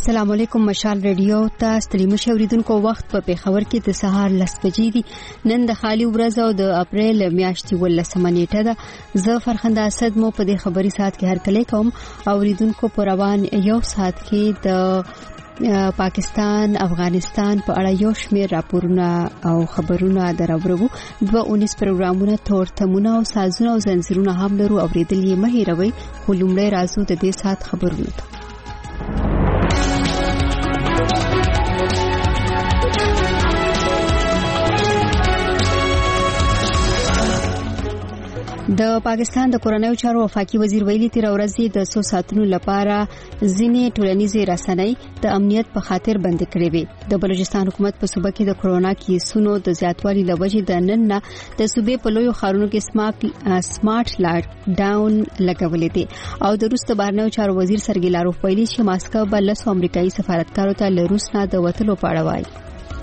السلام علیکم مشال ریډیو ته ستړي مشه اوریدونکو وخت په پیښور کې د سهار 10 بجې دي. نن د خالي ورځ او د اپریل میاشتې 18 نیټه ده. زه فرخنده اسد مو په دې خبري ساعت کې هرکلی کوم. اوریدونکو پر روان یو ساعت کې د پاکستان افغانستان په اړه یو شمېر راپورونه او خبرونه دراوړو. 219 پروګرامونه تورتمونه او سازونه او زنجیرونه هم لرو. اوریدل یې مه هېروئ. خو لومړی راځو د دې ساعت خبرونه ته. د پاکستان د کورنیو چارو وفاقي وزیر ویلي تیر ورځ د 100 ساعتونو لپاره ځینې ټولنیزې رسنۍ د امنیت په خاطر بند کړې وي. د بلوچستان حکومت په صوبه کې د کرونا کیسونو د زیاتوالي لوجې د نن نه د صوبې په لویو ښارونو کې سمارټ لاک ډاون لګولې دي او د روس د بهرنیو چارو وزیر سرګی لاروف ویلي چې ماسکو به 10 امریکایي سفارتکارو ته له روس نه د وټلو په اړه وایي.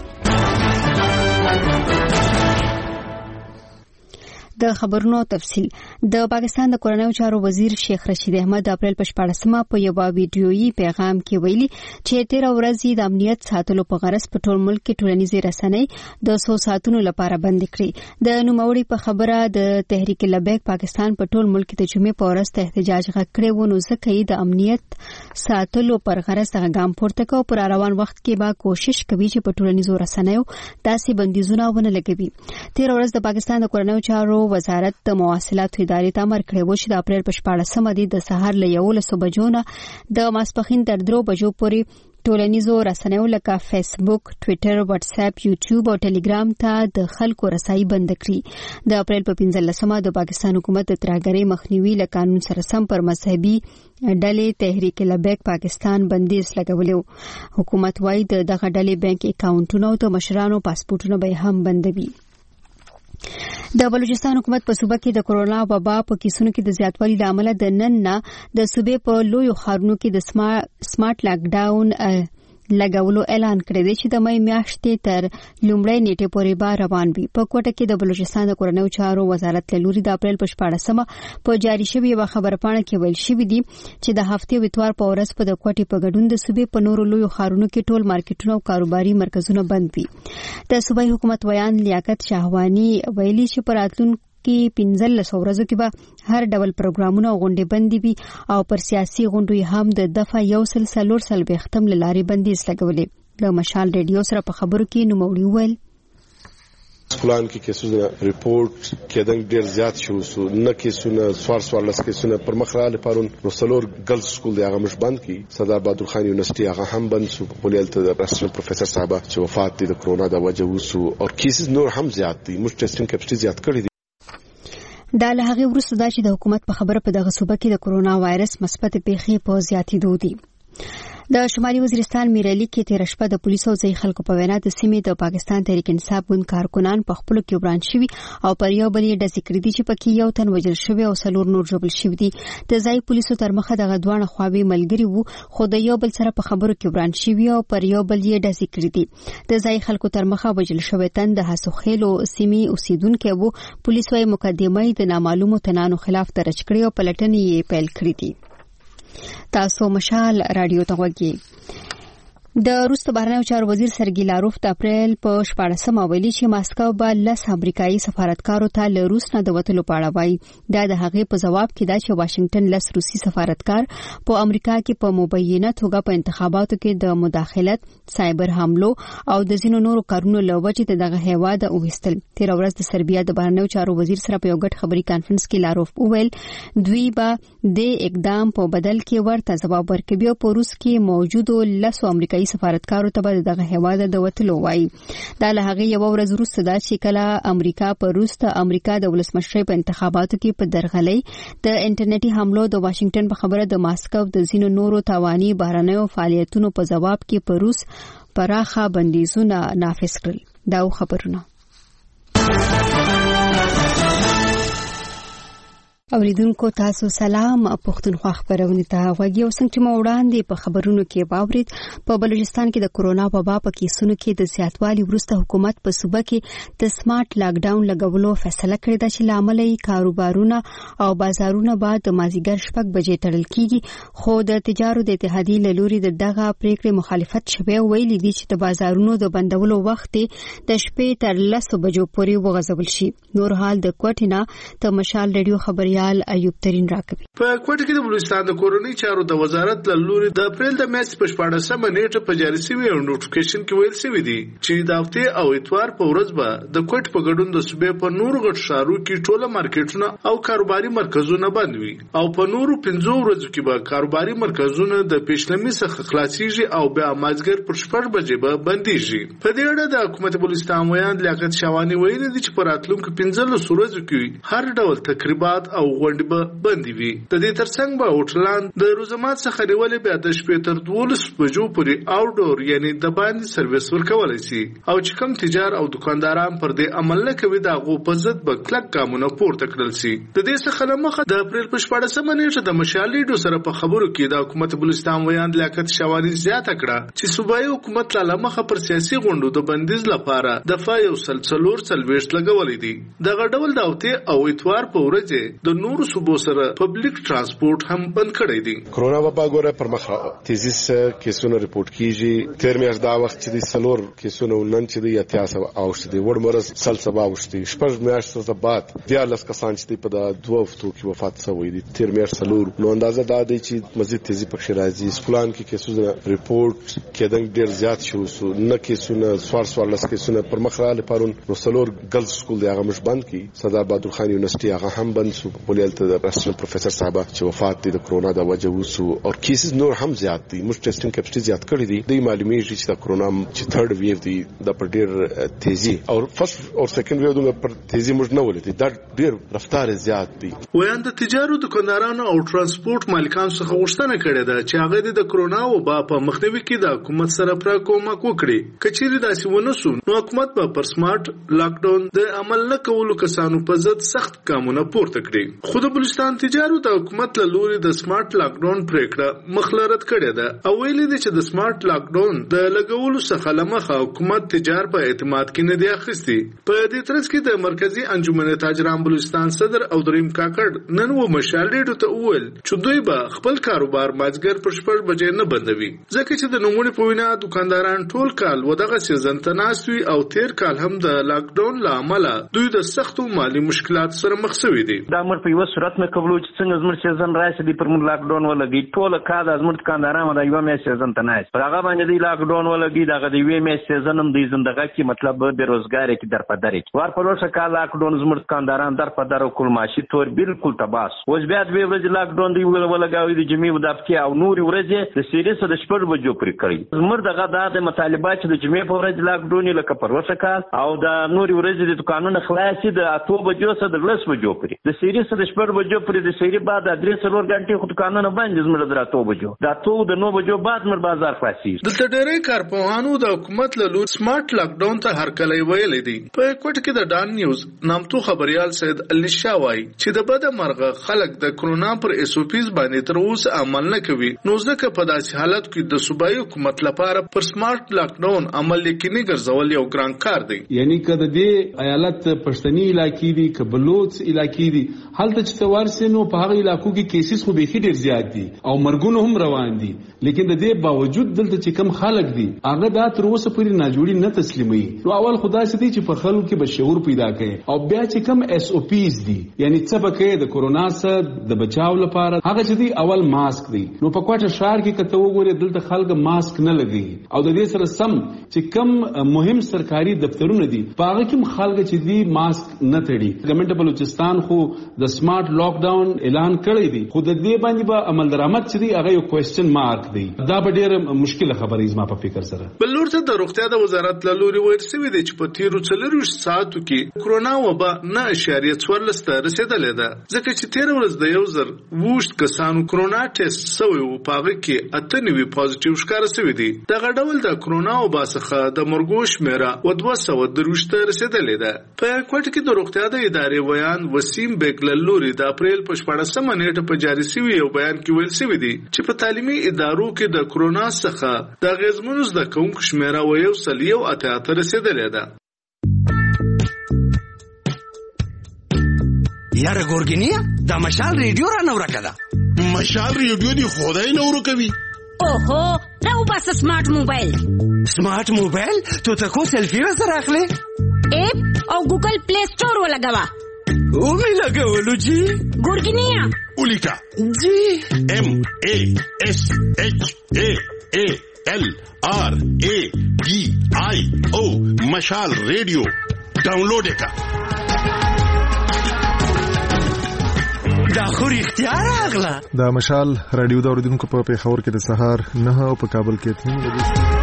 د خبرونو تفصیل. د پاکستان د کورنیو چارو وزیر شیخ رشید احمد اپریل په 14مه په یو ویډیويي پیغام کې ویلي چې تیر ورځ د امنیت ساتلو په غرض په ټول ملک کې ټولنیزې رسنۍ د 100 ساعتونو لپاره بند کړې. د نوموړي په خبره د تحریک لبیک پاکستان په ټول ملک د جمعې په ورځ ته احتجاج غکړې و، نو ځکه یې د امنیت ساتلو پر غرض د ګام پورته کو. پر روان وخت کې به کوشش کوي چې په ټولنیزو رسنیو داسې بندیزونه ونه لګوي. تیر ورځ د پاکستان د کورنیو چارو وزارت د مواصلاتو ادارې ته امر کړی و چې د اپریل په 14مه د سهار له 11 بجو نه د ماسپښین تر 3 بجو پورې ټولنیزو رسنیو لکه فیسبوک، ټویټر، واتس اپ، یوټیوب او ټلګرام ته د خلکو رسایي بند کړي. د اپریل په 15مه د پاکستان حکومت د ترهګرۍ مخنیوي له قانون سره سم پر مذهبي ډلې تحریک لبیک پاکستان بندیز لګولو. حکومت وايي دغه ډلې بانک اکاونټونه او د مشرانو پاسپورتونه به هم بندوي. د بلوچستان حکومت په صوبه کې د کرونا وبا په کیسونو کې د زیاتوالي لامل د نن نه د صوبې په لویو ښارونو کې د سمارټ لاک ډاون لګولو اعلان کړی دی چې د مې میاشتې تر لومړۍ نیټې پورې به روان وي. په کوټه کې د بلوچستان د کورنیو چارو وزارت له لوري د اپریل په 14مه په جاری شوی یو خبرپاڼه کې ویل شوی دی چې د هفتې او اتوار په ورځ په د کوټې په ګډون د صوبې په نورو لویو ښارونو کې ټول مارکیټونه او کاروباري مرکزونه بند وي. د صوبایي حکومت ویان لیاقت شاهوانی ویلي چې پر راتلونکو کې 15 ورځو کې به هر ډول پروګرامونه او غونډې بندي وي او پر سیاسي غونډو هم د دفعه 140 ختم لاري بندیز لګولې. د مشال ریډیو سره په خبرو کې نوموړي ویل فلان کې کیسونه ریپورت کېدل ډیر زیات شو، نه کیسونه سوار کیسونه پر مخراله پرون رسولور ګرلز سکول دی هغه مش بند کی. سردار بهادر خان یونیورسيټي هغه هم بند شو. پولیل ته د پروفیسور صاحب چې وفات دي د کرونا د وجه وسو او کیسز نور هم زیات دي. مش ټیسټینګ کیپاسټي زیات کړی دي. دا له هغه وروسته دا چې د حکومت په خبره په دغه صوبه کې د کرونا وایرس مثبت پیښې په زیاتېدو دي. د شمالي وزیرستان میرعلي کې تیر شپه د پولیسو او ځای خلکو په وینا د سیمې د پاکستان تحریک انصاف ګوند کارکونان په خپل کې وران شوي او پر یو بل یې ډزې کړې دي چې پکې یو تن وژل شوی او 4 نور ژوبل شوي دي. د ځای پولیسو تر مخه دغه دوه خواوې ملګري وو خو د یو بل سره په خبرو کې وران شوي او پر یو بل یې ډزې کړې دي. د ځای خلکو تر مخه وژل شوی تن د حسوخیلو سیمې اوسیدونکو وو. پولیس وايي مقدمه د نامعلومو تنانو خلاف درج کړې او پلټنې یې پیل کړې دي. تاسو مشال رادیو ته وګورئ. د روس د بهرنیو چارو وزیر سرګی لاروف د اپریل په 14مه ویلي چې ماسکو به 10 امریکایي سفارتکارو ته له روس نه د وټلو په اړه وایي. دا د هغې په جواب کې دا چې واشنگټن 10 روسي سفارتکار په امریکا کې په مبینه توګه په انتخاباتو کې د مداخلت، سایبر حملو او د ځینو نورو کارونو له وجې دغه هیواد اوهستل. تیر ورځ د سربیا د بهرنیو چارو وزیر سره په یو ګډ خبري کانفرنس کې لاروف وویل دوی به د اقدام په بدل کې ورته ځواب ورکوي او په روس کې موجودو 10 امریکایي سفارتکارو ته به دغه هیواد د وټلو وایي. دا له هغه یو ورځ وروسته دا چې کله امریکا په روس ته امریکا د ولسمشرۍ په انتخاباتو کې په درغلۍ د انټرنیټي حملو د واشنگټن په خبره د ماسکو د ځینو نورو تاواني بهرنیو فعالیتونو په جواب کې په روس پراخه بندیزونه نافذ کړل. دا خبرونه اوریدونکو تاسو سلام پښتونخوا خبرونه ته غوږی او څنګه چې مو وړاندې په خبرونو کې باورید په بلوچستان کې د کورونا وبا په کیسونو کې د زیاتوالي وروسته حکومت په صوبه کې د سمارټ لاک ډاون لګولو فیصله کړې ده چې لامل یې کاروبارونه او بازارونه بعد د مازیګر 6 بجې تړل کیږي خو د تجارت د اتحادیې له لوري دغه پریکړې مخالفت شوی ویلي دي چې د بازارونو د بندولو وخت د شپې تر 10 بجو پورې وغځول شي. نور حال د کوټینا ته مشال رادیو خبري ایوب ترين راکوي. په کوټه کې د بلوچستان د کورونی چارو د وزارت له لوري د اپریل د میاشتې په 14مه نیټه په جاري شوی نوټیفیکیشن کې ویل شوی دی چې د هفته او اتوار په ورځ به د کوټ په ګډون د صوبې په نور غټ شارو کې ټوله مارکیټونه او کاروباري مرکزونه بند وي او په نورو 15 ورځو کې به کاروباري مرکزونه د پیشنمي څخه خلاصيږي او بیا مازګر پر 6 بجې به بنديږي. په دې اړه د حکومت بلوچستان ویاند لیاقت شوانی ویلي دي چې په راتلونکو 15 ورځو کې هر ډول تقریبات او غونډې به بندي وي. د دې ترڅنګ به هوټلان د روزمات څخه نیولې بیا د شپې تر 12 بجو پورې آوټډور یعنی د باندې سرویس ورکولای شي او چې کوم تجار او دکانداران پر دې عمل نه کوي دا غو په ضد به کلک ګامونه پورته کړل شي. د دې څخه لمخه د اپریل په 14مه نیټه د مشالېډو سره په خبرو کې د حکومت بلوچستان ویاند لیاقت شوانی زیاته کړه چې صوبایي حکومت له لمخه پر سیاسي غونډو د بندیز لپاره دفعه یو سلسلور سلويشت لګولې دي. دغه ډول د هفته او اتوار په ورځ د نور صوبو سره پبلک ترانسپورت هم بند کړی دی. کرونا وبا ګوره پر مخ تیزی سره کیسونه رپورت کیږي. تیر میاشت دا وخت چې د سلور کیسونه نن چې د 83 اوښت دي وړمرز سلسبا اوښتي شپږ میاشتې بعد 14 کسان چې په د دوه هفتو کې وفات شوی دي. تیر میاشت سلور نو اندازه دا دی چې مزید تیزی پکې راځي. سپلان کې کیسونه رپورت کېدل ډیر زیات شو نه کیسونه سوار لس کیسونه پر مخ را لپاره نو سلور ګرلز سکول دی هغه مش بند کی سردار بهادر خان یونیورسيټي هغه هم بند شو. ولېلته د پرسنل پروفیسور صاحب چې وفات دي د کرونا د وجه وسو او کیسز نور هم زیات دي. موږ ټیسټینګ کیپاسټي زیات کړی دي. د معلومیږي چې د کرونا چې تھرډ ویو دی د پر ډیر تیزی او فرست او سیکنډ ویو د پر تیزی موږ نه ولې دا ډیر رفتار زیات دي. ویاند تجارت دکاندارانو او ترانسپورت مالکانو څخه غوښتنه کړې ده چې هغه د کرونا وبا په مخنیوي کې د حکومت سره پر کومک وکړي. کچېری داسې ونسو نو حکومت په پر سمارټ لاک ډاون د عمل نه کولو کسانو په ضد سخت ګامونه پورته کړي. خو د بلوچستان تجارت او حکومت له لوري د سمارټ لاک ډاون پریکړه مخلرت کړې ده او ویلي دي چې د سمارټ لاک ډاون د لګولو څخه لمخه حکومت تجار په اعتماد کې نه دی اخیستي. په دې ترڅ کې د مرکزی انجمن تاجران بلوچستان صدر او دریم کاکړ نن و مشالېډو ته وویل چې دوی به خپل کاروبار مازګر پر 6 بجې نه بندوي ځکه چې د نوموړي په وینا دکانداران ټول کال ودغه سیزن ته ناست وي او تیر کال هم د لاک ډاون لامل دوی د سختو مالی مشکلات سره مخ شوي دي. دا مر په یو صورت نه قبول چې څنګه زموږ سیزن راشي دی پر موږ لاک ډاون ولګي ټول کال زموږ دکانداران د یو میاشت سیزن ته نه پر هغه باندې دی لاک ډاون ولګي دغه د یو میاشت سیزن هم د زندګۍ کې مطلب به روزګار کې در پدري ور په لوشه کال لاک ډاون زموږ دکانداران در پدر کول ماشي تور بالکل تباس اوس بیا د ورځې لاک ډاون دی ولګاوي د جمعې د هفته او نور ورځې د سیریس د شپږ بجو پرې کړی زموږ دغه د مطالبات چې د جمعې په ورځ لاک ډاون لکه پر لوشه کال او د نور ورځې د دکانونو خلاصي د 8 بجو سره د 10 بجو پرې د سیریس د شپږ بجو پرې د سیری بعد د 3 غنټې خو دکانونه باندې زموږ د 8 بجو د 8 د 9 بجو بعد مر بازار خلاصي. دلته ډېرې کارپوهانو د حکومت له لوري سمارټ لاک ډاون ته هرکلی ویلي دي. په کوټه کې د ډان نیوز نامتو خبريال سید علي شاه وایي چې د بده مرغه خلک د کرونا پر اس او پیز باندې تر اوسه عمل نه کوي نو ځکه په داسې حالت کې د صوبایي حکومت لپاره پر سمارټ لاک ډاون عمل یقیني ګرځول یو ګران کار دی. یعنی کله د ایالت پښتني علاقې دي کبلوت علاقې دي حالت چې توارسنو په هغه علاقو کې کیسز خو به ډیر زیات دي او مرګونه هم روان دي لیکن د دې باوجود دلته چې کم خلک دي هغه دا تر اوسه پورې ناجوړي نه تسلیمي. نو اول خدای سي چې په خلکو کې به شعور پیدا کړي او بیا چې کم اس او پیز دي یعنی څه پکې د کورونا سره د بچاو لپاره هغه چې دي اول ماسک دي. نو په کوټه شهر کې کته وګوري دلته خلک ماسک نه لګي او د دې سره سم چې کم مهم سرکاري دفترونه دي په هغه کې خلک چې دي ماسک نه تړي. ګورنمنت بلوچستان خو د سمارټ لاک ډاون اعلان کړی دی خو د دې باندې به عمل درآمد چې دی هغه یو کوېسچن مارک دی. دا به ډېر مشکله خبره زما په فکر سره. بل لور ته د روغتیا د وزارت له لوري ویل شوی دی چې په تیرو 40 ساعتو کې کرونا وبا 9.14 ته رسیدلې ده ځکه چې 13 ورځې د 1020 کسانو کرونا ټیسټ شوی او په هغه کې 98 پازیټیو ښکاره شوی دي. دغه ډول د کرونا وبا څخه د مرګو شمیره و 230 ته رسیدلې ده. په کوټه کې د روغتیا د ادارې ویان وسیم بیگ له لوري د اپریل په 14مه نیټه په جاری شوی یو بیان کې ویل شوی دی چې په تعلیمي ادارو کې د کرونا څخه د غیزمنو زده کوونکو شمیره 1.88 رسیدلې ده. یاره ګورګینیا دا مشال ریډیو را نور کړه. مشال ریډیو دی خدای نور کوي. اوهو راو بس سمارټ موبایل. سمارټ موبایل ته کو سیلفي وسره اخلي؟ اپ او ګوګل پلی سٹور ولګوا. او می لګولو جی ګورګینیا ولیکا جی MASHALRADIO مشال ریډیو ډاونلوډ کا. دا خو اختیار اغلا. دا مشال رادیو د اوریدونکو په پیښور کې د سهار 9 او په کابل کې 3 بجې.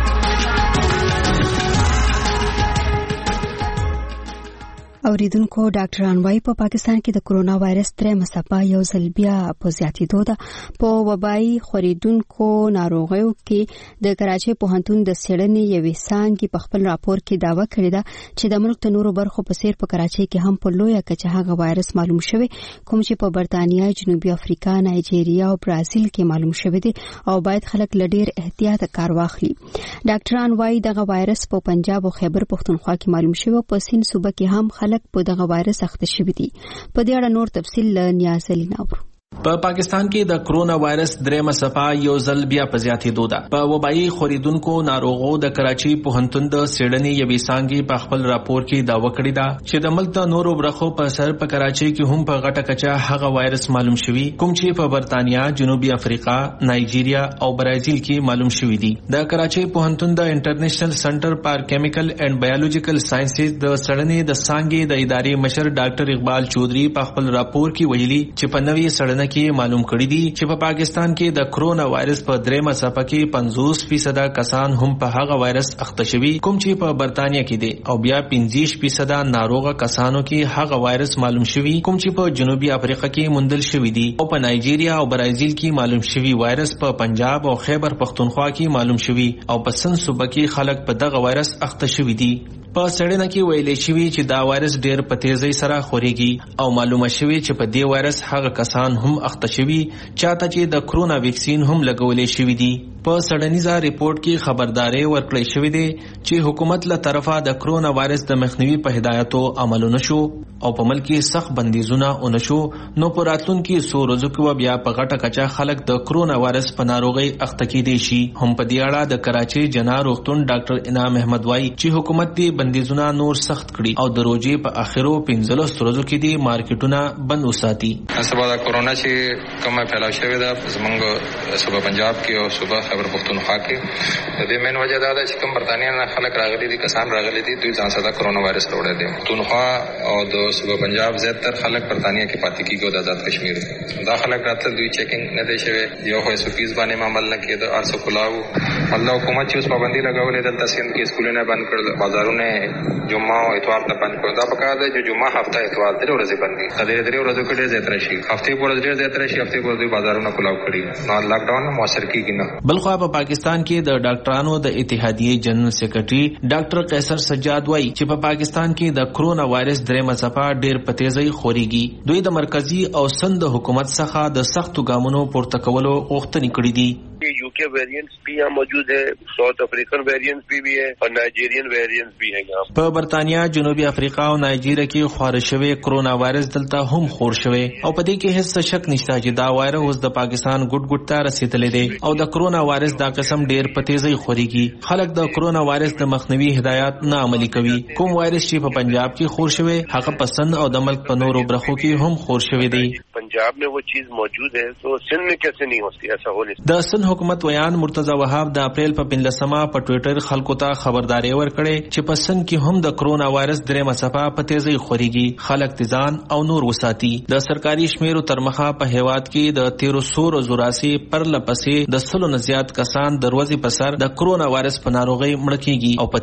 اوریدونکو ډاکټران وايي په پاکستان کې د کرونا وایرس درېمه څپه یو ځل بیا په زیاتېدو ده. په وبایي خورېدونکو ناروغیو کې د کراچۍ پوهنتون د څېړنې یوې څانګې په خپل راپور کې دعوه کړې ده چې د ملک د نورو برخو په څېر په کراچۍ کې هم په لویه کچه هغه وایرس معلوم شوی کوم چې په برتانیا، جنوبي افریقا، نایجیریا او برازیل کې معلوم شوی دی او باید خلک له ډېر احتیاط کار واخلي. ډاکټران وايي دغه وایرس په پنجاب او خیبر پښتونخوا کې معلوم شوی او په سین صوبه کې هم خلک په دغه وایرس اخته شوي دي. په دې اړه نور تفصیل له نیاز علي ناورو. په پاکستان کې د کرونا وایرس درېمه څپه یو ځل بیا په زیاتېدو ده. په وبایي خورېدونکو ناروغو د کراچۍ پوهنتون د څېړنې یوې څانګې په خپل راپور کې دعوه کړې ده چې د ملک د نورو برخو په سر په کراچۍ کې هم په غټه کچه هغه وایرس معلوم شوی کوم چې په برتانیا، جنوبي افریقا، نایجیریا او برازیل کې معلوم شوی دي. د کراچۍ پوهنتون د انټرنیشنل سنټر فار کیمیکل اینڈ بایولوژیکل ساينسز د څېړنې د څانګې د ادارې مشر ډاکټر اقبال چودري په خپل راپور کې ویلي چې په نوې څېړنه کې معلوم کړی دي چې په پاکستان کې د کرونا وایرس په درېمه څپه کې 50% کسان هم په هغه وایرس اخته شوي کوم چې په برتانیا کې دي او بیا 50% ناروغه کسانو کې هغه وایرس معلوم شوي کوم چې په جنوبي افریقا کې موندل شوی دي او په نایجیریا او برازیل کې معلوم شوی وایرس په پنجاب او خیبر پښتونخوا کې معلوم شوی او په سن صوبه کې خلک په دغه وایرس اخته شوي دي. په څېړنه کې ویل شوی چې دا وایرس ډېر په تیزۍ سره خوريږي او معلومه شوی چې په دې وایرس هغه کسان هم اخته شوي چاته چې د کرونا ویکسین هم لګولې شوی دي. په څېړنیزه ریپورت کې خبرداري ورکړې شوې ده چې حکومت له طرفه د کرونا وایرس د مخنیوي په هدایتو عمل نشو او په ملک کې سخت بندیزونه ونشو نو په راتلونکي څو ورځو کې بیا په غټه کچه خلک د کرونا وایرس په ناروغي اخته کېدي شي. هم په دې اړه د کراچۍ جنا روغتون ډاکټر انعام احمد وايي چې حکومت دې بندیزونه نور سخت کړي او د روزي په اخرو 15 ورځو کې دې مارکیټونه بند وساتي. سبا د کرونا چې کومه پھیلاو شوې ده زمونږ صوبه پنجاب کې او صوبه خیبر پختونخوا کې د دې مین وجه دا ده چې کوم برتانیا نه خلک راغلي دي کسان راغلي دي دوی ځان سره کرونا وایرس وروړي دي. پختونخوا او د صوبه پنجاب زیاتره خلک برتانیا کې پاتې کیږي او د آزاد کشمیر دا خلک راته دوی چیکینګ نه دی شوی یو خو سپیز باندې عمل نه کېده ارسو کلاو الله حکومت چې اوس پابندي لګولې دلته سیند کې سکولونه بند کړل بازارونه جمعه او اتوار ته بند کړل دا پکاره ده چې جمعه هفته اتوار درې ورځې بند دي درې ورځې کې ډېر زیاتره شي هفته په ورځ ډېر زیاتره شي هفته په ورځ بازارونه کلاو کړي نو لاک ډاون موثر کیږي نه. بلخو په پاکستان کې د ډاکټرانو د اتحادیې جنرال سیکریټري ډاکټر قیصر سجاد وايي چې په پاکستان کې د کرونا وایرس درېمه څپه ډېر په تیزۍ خوريږي. دوی د مرکزی او سند حکومت څخه د سختو ګامونو پورته کولو غوښتنې کړې دي. UK variants भी यहाँ मौजूद है, साउथ अफ्रीकन वेरिएंट्स भी है और नाइजीरियन वेरिएंट्स भी है यहाँ. په برتانیا, جنوبي افریقا او نایجیریا کې خور شوی کرونا وایرس دلته هم خور شوی او په دې کې هیڅ شک نشته چې دا وایرس د پاکستان ګډ ته رسیدلې دی او د کرونا وایرس دا قسم ډیر په تیزۍ خوريږي. خلک د کرونا وایرس د مخنیوي هدایت نه عملي کوي. کوم وایرس چې په پنجاب کې خور شوی هغه پسند او د ملک په نورو برخو کې هم خور شوی دی. पंजाब में वो चीज मौजूद है तो सिंध में कैसे नहीं होती, ऐसा हो नहीं. د سند حکومت ویان مرتضی وهاب د اپریل په 15مه په ټوئیټر خلکو ته خبرداري ورکړې چې په سند کې هم د کرونا وایرس درېمه څپه په تیزۍ خوريږي. خلک ځان او نور وساتي. د سرکاري شمیرو تر مخه په هیواد کې د 1300 زوراسي پر لپسې د 100 نه زیات کسان د ورځې په سر د کرونا وایرس په ناروغۍ مړ کیږي او په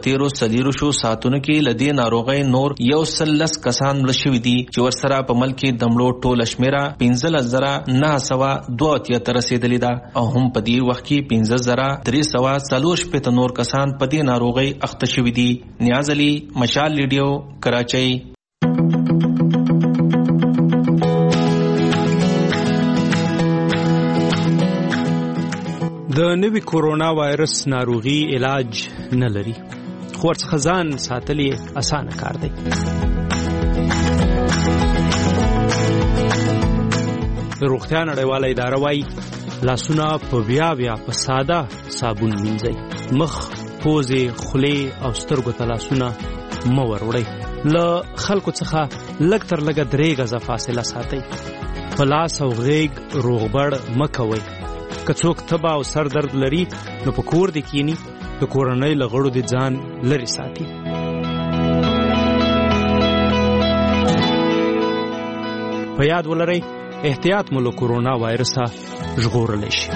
13 ساعتونو کې لدې ناروغۍ نور 110 کسان مړ شوي دي چې ورسره په ملک کې د مړو ټوله شمیره 15,982 رسیدلې ده او هم په دې وخت کې 15,340 نور کسان په دې ناروغۍ اخته شوي دي. نیاز علي, مشال ریډیو, کراچۍ. د نوي کورونا وایرس ناروغي علاج نه لري، خو ورڅخه ځان ساتل یې اسانه کار دی. د روغتیا نړیواله اداره وایي لاسونه په بیا په ساده صابون مینځئ. مخ، پوزې، خولې او سترګو ته لاسونه مه وروړئ. له خلکو څخه لږ تر لږه 3 غزه فاصله ساتئ. په لاس او غیږ روغبړ مه کوئ. که څوک تبه او سر درد لري نو په کور دې کینی، د کورنۍ له غړو دې ځان لرې ساتي. په یاد ولرئ احتیاط مو له کورونا وایرسه ژغورلی شي.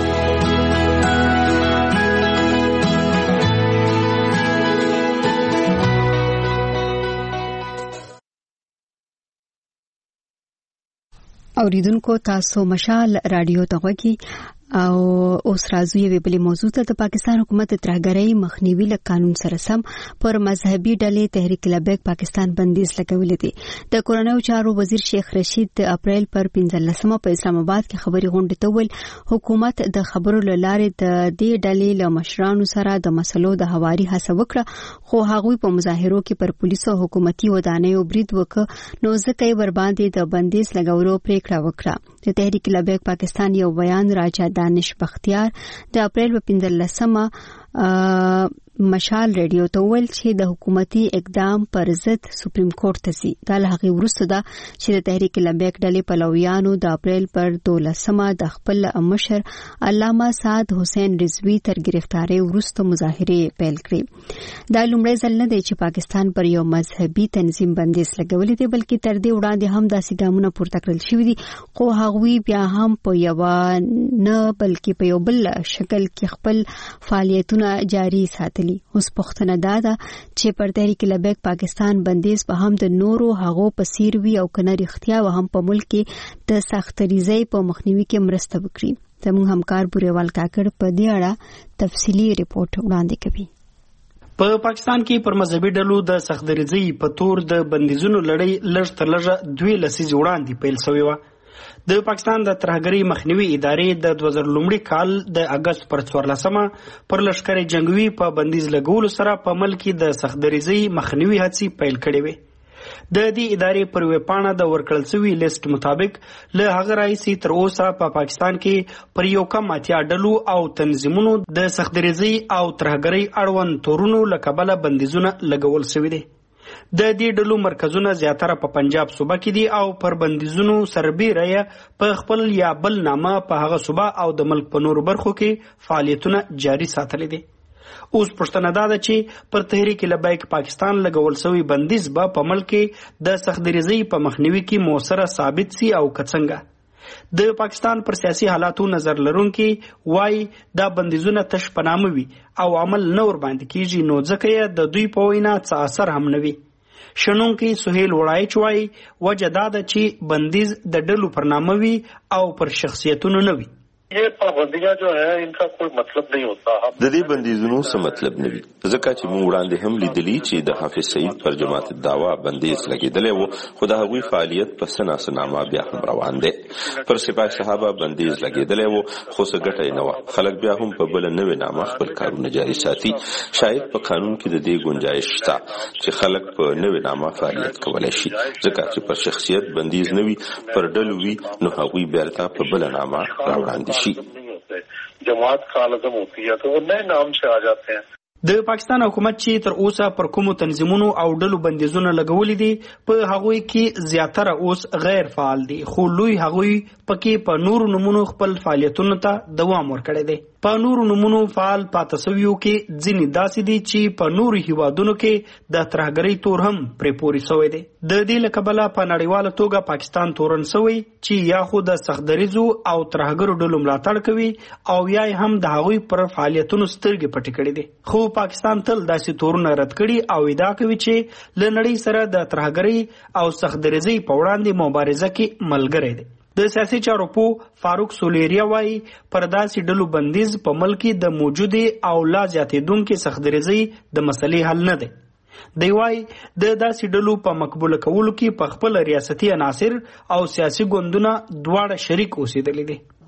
اوریدونکو تاسو مشال رادیو ته غوږی او اوس راځو یوې بلې موضوع ته. د پاکستان حکومت د ترهګرۍ مخنیوي له قانون سره سم پر مذهبي ډلې تحریک لبیک پاکستان بندیز لګولې دي. د کورنیو چارو وزیر شیخ رشید د اپریل پر 15مه په اسلام آباد کې خبري غونډه ته ویل حکومت د خبرو لاره د دې ډلې له مشرانو سره د مسلو د هواري هڅه وکړه، خو هغوی په مظاهرو کې پر پولیسو او حکومتي ودانیو برید وکړ، نو ځکه یې ور باندې د بندیز لګولو پریکړه وکړه. د تحریک لبیک پاکستان یو بیان راجا دانش بختیار د اپریل په 15مه مشال رادیو ته ویل چې د حکومتي اقدام پر ضد سپریم کورټ ته ځي. دا له هغې وروسته ده چې د تحریک لبیک ډلې پلویانو د اپریل پر 12مه د خپل مشر علامه سعد حسین رضوي تر گرفتارۍ وروسته مظاهرې پیل کړې. دا لومړی ځل نه دی چې پاکستان پر یو مذهبي تنظیم بندیز لګولی دی، بلکې تر دې وړاندې هم داسې ګامونه پورته کړل شوي دي، خو هغوی بیا هم په یوه نه بلکې په یو بل شکل کې خپل فعالیتونه جاري ساتلي. اوس پوښتنه دا ده چې پر تحریک لبیک پاکستان بندیز به هم د نورو هغو په څیر وي او کنه رښتیا و هم په ملک کې د سختریزۍ په مخنیوي کې مرسته وکړي. زموږ همکار بوریوال کاکړ په دې اړه تفصیلي ریپورت وړاندې کوي. په پاکستان کې پر مذهبي ډلو د سختریزۍ په تور د بندیزونو لړۍ لږ تر لږه 2 لسیزې وړاندې پیل شوې وه. د پاکستان د ترهګرۍ مخنیوي ادارې د 2000 کال د اگست پر 14مه پر لشکر جنگوي په بندیز لګولو سره په ملک کې د سختدریزۍ مخنیوي هڅې پیل کړې وې. د دې ادارې پر ویبپاڼه د ورکړل شوي لیست مطابق له هغه راهیسې تر اوسه په پاکستان کې پر یو کم 80 ډلو او تنظیمونو د سختدریزۍ او ترهګرۍ اړوند تورونو له کبله بندیزونه لګول شوي دي. د دې ډلو مرکزونه زیاتره په پنجاب صوبه کې دي او پر بندیزونو سربیره په خپل یا بل نامه په هغه صوبه او د ملک په نورو برخو کې فعالیتونه جاري ساتلي دي. اوس پوښتنه دا ده چې پر تحریک لبیک پاکستان لګول شوی بندیز به په ملک کې د سختدریزۍ په مخنیوي کې موثره ثابت سي او څنګه. د پاکستان پر سیاسي حالاتو نظر لرونکي وایي دا بندیزونه تش په نامه وي او عمل نه ور باندې کیږي، نو ځکه یې د دوی په وینا څه اثر هم نه وي. شنونکي سهیل وړایچ وایي وجه دا ده چې بندیز د ډلو پر نامه وي او پر شخصیتونو نه وي. ये पाबंदियां जो है इनका कोई मतलब नहीं होता. د دې بندیزونو څه مطلب نه وي، ځکه چې موږ وړاندې هم لیدلی چې د حافظ سعید پر جماعت دعوا بندیز لګیدلی و، خو د هغوی فعالیت په سناسنامه بیا هم روان دی. پر سپاه صحابه بندیز لګیدلی و، خو څه ګټه یې نه وه. خلک بیا هم په بله نوې نامه خپل کارونه جاري ساتي. شاید په قانون کې د دې گنجایش شته چې خلک په نوې نامه فعالیت کولی شي، ځکه چې پر شخصیت بندیز نه وي، پر ډلو وي، نو هغوی بیرته په بله نامه راوړاندې जमात का आलम होती है तो वो नए नाम से आ जाते हैं. د پاکستان حکومت چې تر اوسه پر کومو تنظیمونو او ډلو بندیزونه لګولي دي په هغوی کې زیاتره اوس غیر فعال دي، خو لوی هغوی پکې په نورو نمونو خپل فعالیتونو ته دوام ورکړی دی. په نورو نمونو فعال پاتې شویو کې ځینې داسې دي چې په نورو هیوادونو کې د ترهګرۍ تور هم پرې پورې شوی دی. د دې له کبله په نړیواله توګه پاکستان تورن شوی چې یا خو د سختدریزو او ترهګرو ډلو ملاتړ کوي او یا هم د هغوی پر فعالیتونو سترګې پټې کړې دي. خو پاکستان تل داسې تورونه رد کړي او ادعا کوي چې له نړۍ سره د ترهګرۍ او سختدریزۍ په وړاندې مبارزه کې ملګری دی. د سیاسي چارو پوه فاروق سولیریا وایي پر داسې ډلو بندیز په ملک د موجودې او لا زیاتېدونکې سختدریزۍ د مسلې حل نه دی. دی وایي د داسې ډلو په مقبوله کولو کې په خپل ریاستي عناصر او سیاسي ګوندونه دواړه شریک اوسېدلي دي.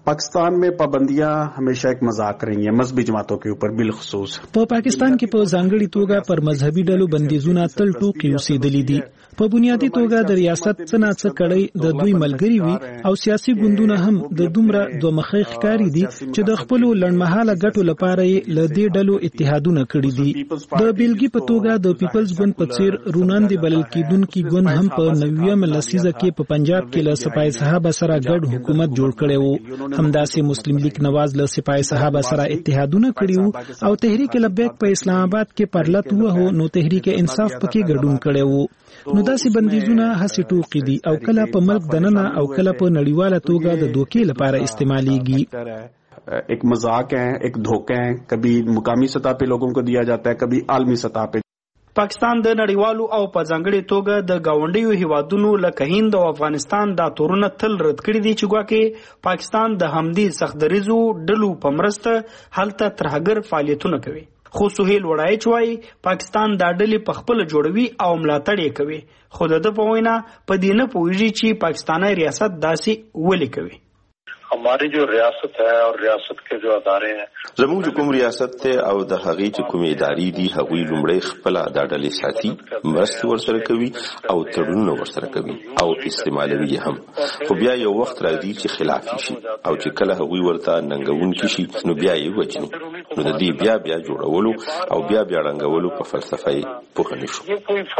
पाकिस्तान में पाबंदियां हमेशा एक मजाक रही हैं मजहबी जमातों के ऊपर बिलखसूस। په پاکستان کې په ځانګړي توګه پر مذهبي ډلو بندیزونه تل ټوکې اوسېدلې دي. په بنیادي توګه د ریاست څه ناڅه کړۍ د دوی ملګری وي او سیاسي ګوندونه هم د دومره دوه مخې ښکاري دي چې د خپل لړمحاله ګټو لپاره یې له دې ډلو اتحادونه کړي دي. د بیلګې په توګه د پیپلز ګوند په څیر روناندې بلل کېدونکي ګوند هم په 90مه لسیزه کې په پنجاب کې له سپاه صحابه سره ګډ حکومت جوړ کړی و. همداسې مسلم لیگ نواز له سپاه صحابه سره اتحادونه کړي وو او تحریک لبیک په اسلام آباد کې پرلط وو نو تحریک انصاف پکې ګډون کړي وو. نو داسې بندیزونه هسې ټوکې دي او کله په ملک دننه او کله په نړیواله توګه د دوکې لپاره استعمالېږي. एक मजाक है, एक धोखे हैं, कभी मुकामी सतह पे लोगों को दिया जाता है, कभी आलमी सतह पे. پاکستان د نړیوالو او په ځانګړي توګه د گاونډیو هیوادونو لکه هند او افغانستان دا تورونه تل رد کړي دي چې ګواکې پاکستان د همدې سختدریزو ډلو په مرسته هلته ترهګر فعالیتونه کوي. خو سهیل وړایچ وایي پاکستان دا ډلې په خپل جوړوي او ملاتړ یې کوي. خو د ده په وینا په دې نه پوهېږي چې پاکستاني ریاست داسې ولې کوي. हमारी जो रियासत है और रियासत के जो अदारे हैं زموږ چې کوم ریاست ته او د هغې چې کومې ادارې دي هغوی لومړی خپله دا ډلې ساتي مرستې ورسره کوي او تړونونه ورسره کوي او استعمالوي یې هم. خو بیا یو وخت راځي چې خلاف شي او چې کله هغوی ورته ننګونکي شي نو بیا یې وجني. نو د دې بیا جوړولو او بیا ړنګولو په فلسفه یې پوه نه شو.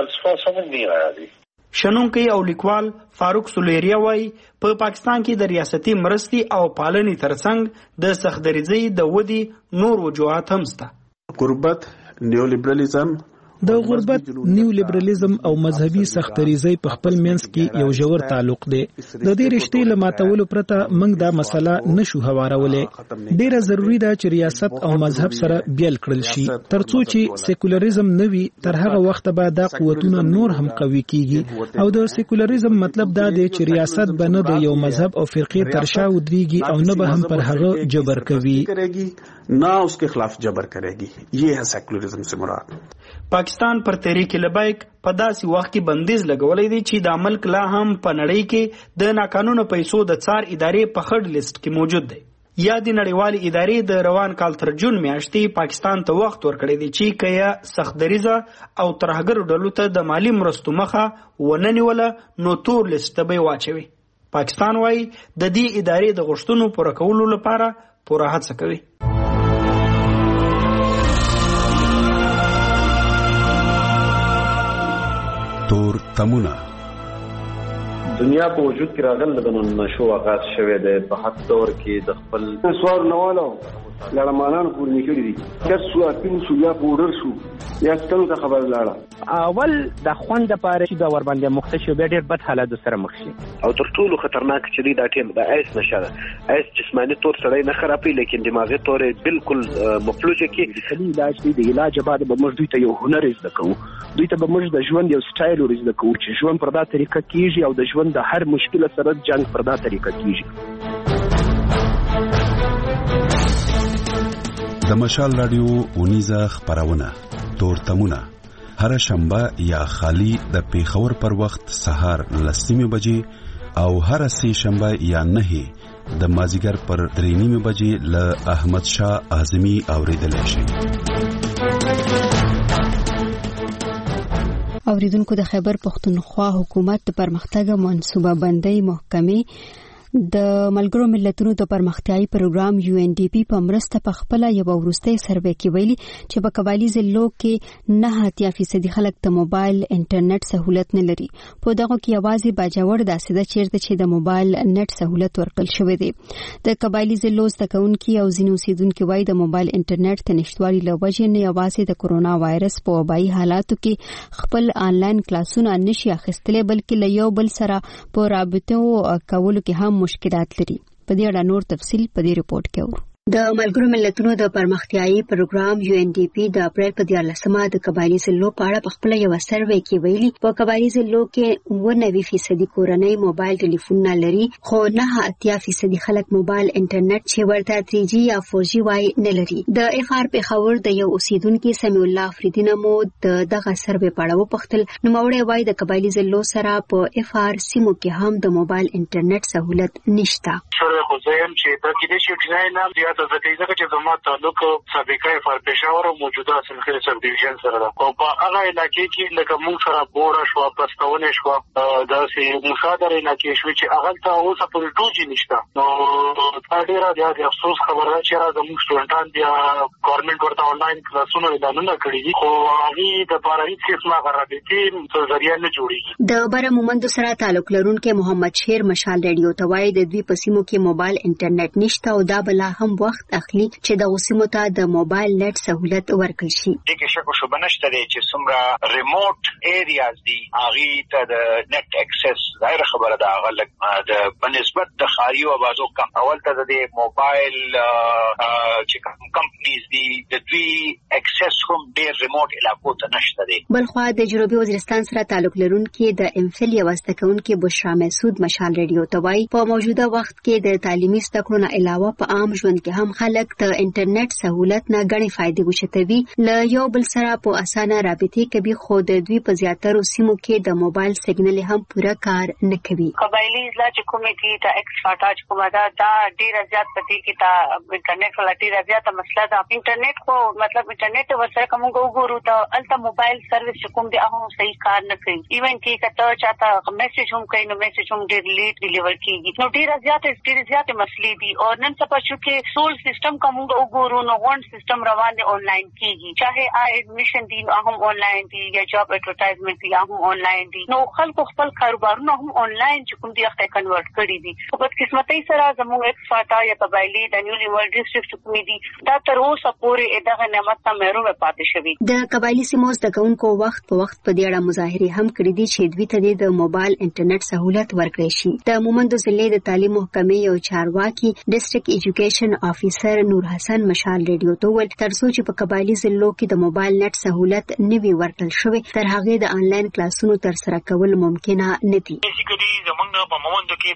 شنونکی او لیکوال فاروق سلیریا وایي په پاکستان کې د ریاستي مرستې او پالنې ترڅنګ د سختدریزۍ د ودې نور وجوهات هم شته. غربت، نیولیبرالېزم، د غربت، نیو لیبرالیزم او مذهبي سختدریزۍ په خپل منځ کې یو ژور تعلق دی. د دې رشتې له ماتولو پرته موږ دا مسله نشو هوارولی. ډیره ضروری ده چې ریاست او مذهب سره بیل کړل شي ترڅو چې سیکولریزم نه وي. تر هغه وخت به دا قوتونه نور هم قوي کیږي او د سیکولریزم مطلب دا دی چې ریاست به نه د یو مذهب او فرقې تر شا ودرېږي او نه به هم پر هغه جبر کوي. ना उसके खिलाफ जबर करेगी. ये है सेकुलरिज्म से मुराद. पाकिस्तान पर तहरीक लबैक په داسې وخت کې بندیز لګولې دي چې د ملک لا هم په نړۍ کې د ناقانونه پیسو د څار ادارې په خړ لیست کې موجود دی. یا د نړیوالې ادارې د روان کال تر جون میاشتې پاکستان ته وخت ورکړی دی چې کیا سختدریزه او ترهګر ډلو ته د مالی مرستو مخه ونه نیوله نو تور لیست ته به واچوي. پاکستان وايي د دې ادارې د غوښتنو پوره کولو لپاره پوره هڅه کوي. تور تمونه دنیا په وجود کې راغله د نشو آغاز شوه د په حد دور کې د خپل سوار نوالو لړمانان پورې نکړي دي چې څو اپین سو یا پورر شو یا ستنو ته خبر لاړه اول د خوند لپاره چې دا ور باندې مختشو به ډېر بد حالات سره مخ شي او تر ټولو خطرناک چې دا ټیم د ایس نشه ایس جسمانی طور سره نه خرابې لیکن دماغي طور بالکل مفلوجه کې علاج دی. د علاج بعد به موږ دوی ته یو هنر زده کوو. دوی ته به موږ د ژوند یو سټایل زده کوو چې ژوند پر دا طریقه کیږي او د ژوند د هر مشکل سره جنگ پر دا طریقه کیږي. د مشال رادیو اونیزه خبرونه تور تمونه هر شنبه یا خالی د پیښور پر وخت سهار 10:00 بجې او هر سه شنبه یا 9 د مازیګر پر 3:30 بجې له احمد شاه اعظمي اوریدل شي. اوریدونکو د خیبر پختونخوا حکومت د پرمختګ منصوبه بندۍ محکمې د ملګرو ملتونو د پرمختیايي پروګرام UNDP په مرسته په خپل یو وروستي سروې کې ویلي چې په قبایلی ضلعو کې 9% خلک د موبایل انټرنیټ سہولت نه لري. په دغه کې یوازې باجوړ داسې ده چې د موبایل نت سہولت ورکړل شوی دی. د قبایلی ضلعو ستکونکي او ځینو اوسیدونکو وایي د موبایل انټرنیټ ته نشټوالي له وجې نه یوازې د کورونا وایرس په وبایي حالاتو کې خپل آنلاین کلاسونه نشي اخیستلی بلکې له یو بل سره په رابطو کولو کې هم مشکلات لري. په دې اړه نور تفصیل په دې ریپورت کې اورو. د ملګرو ملتونو د پرمختیايي پروګرام UNDP د اپریل په 14مه د قبایلی ضلعو په اړه په خپل یو سروې کې ویلي په قبایلی ضلعو کې 99% کورنۍ موبایل ټلیفونونه لري خو 9% خلک موبایل انټرنیټ چې ورته 3G یا 4G وای نه لري. د FR پېښور د یو اوسیدونکو سمیع الله افریدی مو دغه سروې په اړه وپوښتل. نو موړی وای د قبایلی ضلعو سره په FR سیمو کې هم د موبایل انټرنیټ سہولت نشته. سره خو زم چې د کېدې شي نه د ځکه چې زموږ تعلق سابقه فار پېښور او موجوده سلخي سب ډیویژن سره ده او په هغه علاقې کې لکه موږ سره بوره شو پښتون شو د سي مصادره علاقې شو چې هغه ته اوس په 2G نشته. نو دا ډیره د افسوس خبره چې را زموږ سټوډنټان بیا ګورنمنت ورته آنلاین کلاسونه اعلانونه کړي دي خو هغه د بارا هیڅ قسمه غراډې ته ذریعہ نه جوړیږي. د بره مومند سره تعلق لرونکو محمد شیر مشال ریډیو ته وایي د دوی په سیمو کې موبایل انټرنیټ نشته او دا بل هم وخت اخلي چې د اوسمو ته د موبایل نت سہولت ورکړي شي. دغه شکو شو بنشته چې څومره ریموټ ایریاز دي هغه ته د نت اکسس ظاهر خبره ده هغه د بنسبت د خاري او بازو کم اول ته د موبایل چې کمپنیز دي د دوی اکسس هم ډیر ریموټ علاقو ته نشته دي. بلخوا د جنوبي وزیرستان سره تعلق لرونکو د امفل یو واستکونکو بشرا مسعود مشال ریډیو ته وایي په موجوده وخت کې د تعلیمي ستکړو نه علاوه په عام ژوند کې هم خلک د انټرنیټ سہولت نه غني فائدې وشتوي ل یو بل سره په اسانه رابطې کوي خو د دوی په زیاترو سیمو کې د موبایل سیګنل هم پوره کار نه کوي. قبایلی ضلع چې کومه کې د ایکسپاټاج کومه دا ډیر زیات پتی کې دا انټرنیټ ولا ډیر زیات مسله ده. انټرنیټ خو مطلب انټرنیټ ورسره کوم وګورو ته الته موبایل سرویس کوم دی هغه صحیح کار نه کوي. ایون کې کته چاته میسج هم کوي نو میسج هم ډیر لیټ ډیلیور کیږي. نو ډیر زیات مسلې دي او نن څه پښو کې سول سیستم کوم وګورو نو غون سیستم روان دي آنلاین کیږي چاهه ایڈمیشن دي هم آنلاین دي یا جاب ایڈورټایزمنت دي هم آنلاین دي. نو خلکو خپل کاروبارونه هم آنلاین چې کوم دي هغه کنورټ کړی دي. په بدقسمتۍ سره زموږ ایکسپاټا یا قبایلی د نیولي ورلد ډسټریکټ کوم دي دا تر اوسه پورې دغه نعمت ته محروم پاتې شوی. د قبایلی سیمو د کوونکو وخت په وخت په دې اړه مظاهره هم کړې دي چې دوی ته د موبایل انټرنیټ سہولت ورکړي شي. د مومند ضلع د تعلیم محکمې یو چارواکي ډسټریکټ ایجوکیشن افیسر نور حسن مشال ریډیو ته ول تر څو چې په قبایلی ضلعو کې د موبایل نت سہولت نوي ورکړل شوی تر هغه د انلاین کلاسونو تر سره کول ممکن نه دي. بیسیکلی زمونږ په مومند کې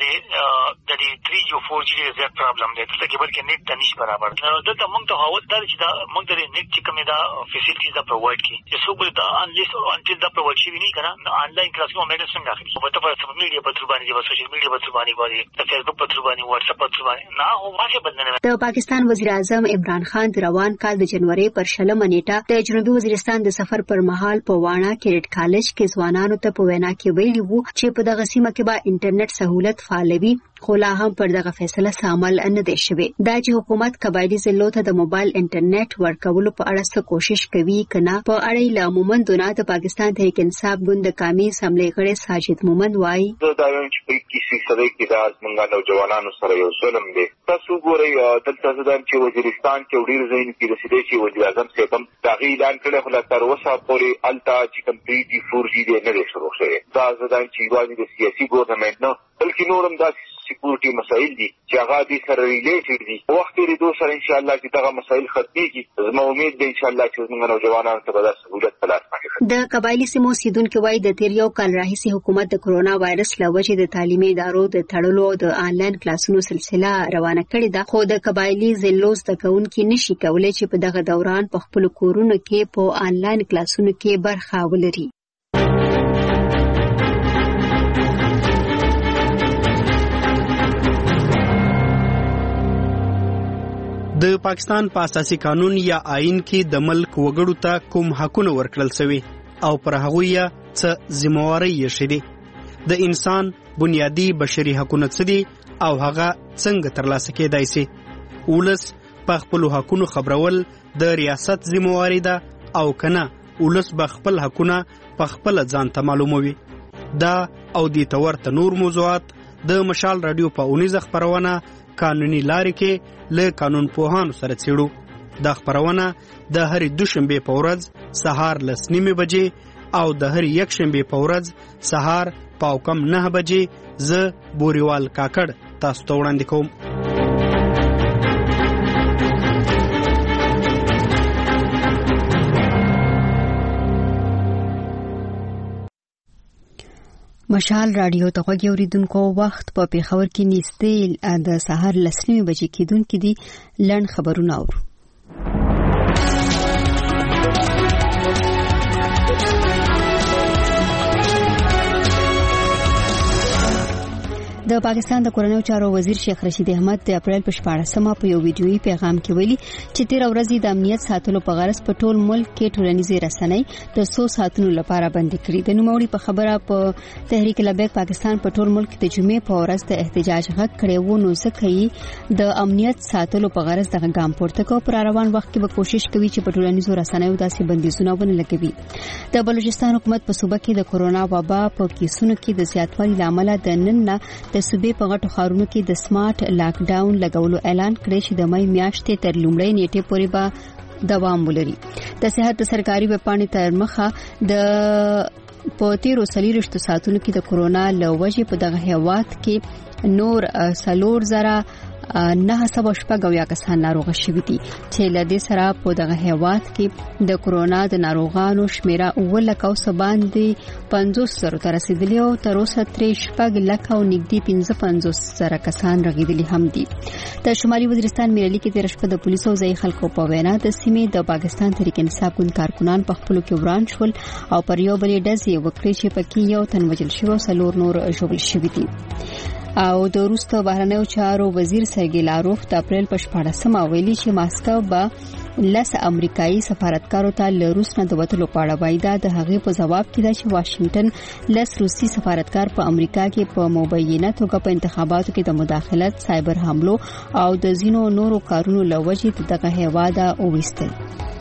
د 3G او 4G زیات پرابلم دی چې بلکې نت د نش برابر دلته موږ ته هاوت در چې دا موږ د نت چې کومه دا فیسیلیټیز دا پرووایډ کی چې څو بل دا انلیس او انټل دا پرووایډ شي نه کنه انلاین کلاسونه موږ څنګه اخلي په تاسو په میډیا په تر باندې په سوشل میډیا په تر باندې د فیسبوک په تر باندې واتس اپ په تر باندې نه هو واشه بدنه. د پاکستان وزیر اعظم عمران خان د روان کال د جنوري پر 20 نیټه د جنوبي وزیرستان د سفر پر مهال په وانا کریډ کالج کې ځوانانو ته په وینا کې ویلي وو چې په دغه سیمه کې به انټرنیټ سہولت فعالوي خو لا هم پر دغه فیصله عمل نه دی شوی. دا چې حکومت قبایلی ضلعو ته د موبایل انټرنیټ ورکولو په اړه څه کوشش کوي کنه په اړه له مومندونه د پاکستان تحریک انصاف ګوند قومي اسمبلی غړي ساجد مومند وایي دا یو چې کیسې سره کې دا څنګه نوجوانانو سره یو ظلم دی. تاسو ګورئ دلته ځدان چې وزیرستان کې ډیر ځین کې رسیدي چې وزیر اعظم سیبم دا اعلان کړی خو لا تر اوسه پورې التا چې کمپلیټي 4G دی نه شروع شوی. دا ځدان چې واجب د سیاسي ګورنمنت نه بلکې نورم دا سکیورټي مسایل دي چې هغه د سره ریلیټډ دي. وخت لري دوه سره ان شاء الله چې دا مسایل ختميږي. زما امید ده ان شاء الله چې موږ نوجوانانو ته به سہولت پلاس کړو. د قبایلی سیمو سیدونکو وایي د تیر یو کال راهیسې حکومت د کرونا وایرس له وجې د تعلیمي ادارو د تړلو د آنلاین کلاسونو سلسله روانه کړې ده خو د قبایلی ضلعو زده کوونکي نشي کولای چې په دغه دوران په خپل کورونو کې په آنلاین کلاسونو کې برخه ولري. د پاکستان په اساسي قانون یا آئین کې د ملک وګړو ته کوم حقونه ورکړل شوی او پر هغه یې څه ذمہواری یې شته. د انسان بنیادی بشري حقونه څه دي او هغه څنګه ترلاسه کېدای شي. ولس په خپل حقونو خبرول د ریاست ذمہواری ده او کنه ولس به خپل حقونه په خپل ځان ته معلوموي. دا او د تورته نور موضوعات د مشال رادیو په 19 خبرونه قانوني لارې کې له قانون پوهانو سره څېړو. دا خبرونه د هر دوشنبه په ورځ سهار 9:30 بجې او د هر یک شنبه په ورځ سهار 9:30 بجې ز بوريوال کاکړ تاسو ته وړاندې کوم. مشال رادیو ته غوږی اوریدونکو وخت په پیښور کې نږدې د سهار 10:00 بجې کېدونکې دي لړن خبرونه اورو. د پاکستان د کورنیو چارو وزیر شیخ رشید احمد د اپریل په 14مه په یو ویډیويي پیغام کې ویلي چې 13 ورځې د امنیت ساتلو په غرض په ټول ملک کې ټولنیزې رسنۍ د 100 ساعتونو لپاره بند کړي. د نوموړي په خبره په تحریک لبیک پاکستان په ټول ملک د جمعې په ورځ د احتجاج غږ کړی و، نو ځکه یې د امنیت ساتلو په غرض دغه ګام پورته کړ. پر روان وخت کې به کوشش کوي چې په ټولنیزو رسنیو داسې بندیزونه ونه لګوي. د بلوچستان حکومت په صوبه کې د کورونا وبا په کیسونو کې د زیاتوالي لامل د نن نه د صوبې په غټو ښارونو کې د سمارټ لاک ډاون لګولو اعلان کړی چې د مې میاشتې تر لومړۍ نیټې پورې به دوام ولري. د صحت د سرکاري وپاڼې تر مخه د په 13 ساعتونو کې د کورونا له وجې په دغه هیواد کې نور 4990 کسان ناروغ شوي دي چې له دې سره په دغه هیواد کې د کورونا د ناروغانو شمیره 900 باندې 50,000 ته رسیدلی او تر اوسه 3,50,000 کسان رغیدلي هم دي. د شمالي وزیرستان میرلی کې د رشپه د پولیسو ځای خلکو په وینا د سیمې د پاکستان تحریک انصاف ګوند کارکونان په خپلو کې وران شول او پر یو بلې ډزې وکړې چې پکې یو تن وژل شوی او 4 نور ژوبل شوي دي. او د روسي بهرنیو چارو وزیر سرګی لاروف د اپریل په 14مه ویلي چې ماسکو به 10 امریکایي سفارتکارو ته له روس نه د وټلو په اړه وایي. د هغې په جواب کې دا چې واشنگټن 10 روسي سفارتکار په امریکا کې په مبینه توګه په انتخاباتو کې د مداخلت، سایبر حملو او د ځینو نورو کارونو له وجې دغه هیواد اوویستل.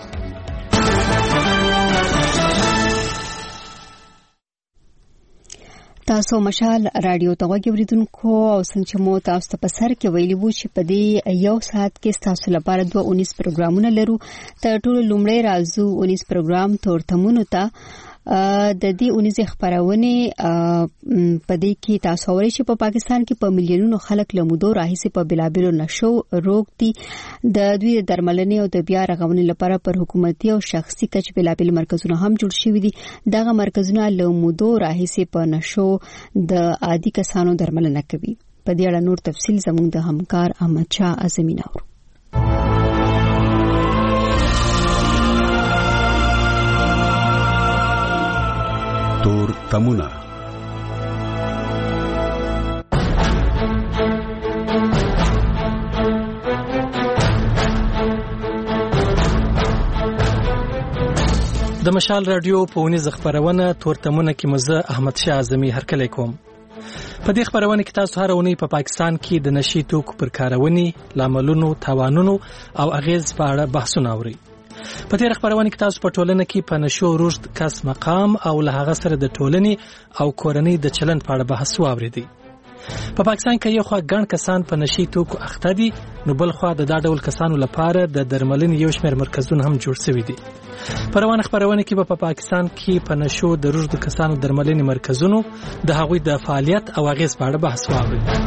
تاسو مشال رادیو ته غوږی اوریدونکو او څنګه چې مو تاسو ته په سر کې ویلي وو چې په دې یو ساعت کې تاسو لپاره 19 پروګرامونه لرو. تر ټولو لومړی راځو 19 پروګرام تورتمونو ته. د دې 19 خبرونه په دې کې تاسو اورئ چې په پاکستان کې په میلیونونو خلک له مودو راهیسې په بلابلو نشو روغ دي. د دوی درملنې او د بیا رغونې لپاره پر حکومتي او شخصي کچ بلابل مرکزونه هم جوړ شوي دي. دغه مرکزونه له مودو راهیسې په نشو د عادي کسانو درملنه کوي. په دې اړه نور تفصیل زموږ د همکار احمد شاه اعظمي نور. تور تمونه د مشال رادیو په ونیز خبرونه تورتمونه کې مزه احمد شاه اعظمي هرکلی کوم. په دې خبرونه کې تاسو هر ونی په پاکستان کې د نشي توکو پر کارونې، لاملونو، تاوانونو او اغیز په اړه بحثونه اورئ. په دې خبرونه کې تاسو په ټولنه کې په نشو رشد، کس مقام او له هغه سره د ټولنې او کورنۍ د چلند په اړه بحث واوریدئ. په پاکستان کې یو خوا ګڼ کسان په نشي توکو اخته دي، نو بل خوا د دا ډول کسانو لپاره د درملنې یو شمېر مرکزونه هم جوړ شوي دي. په روانه خبرونه کې په پاکستان کې په نشو د رشد کسانو درملنې مرکزونو د هغوی د فعالیت او اغیز په اړه بحث واوریدئ.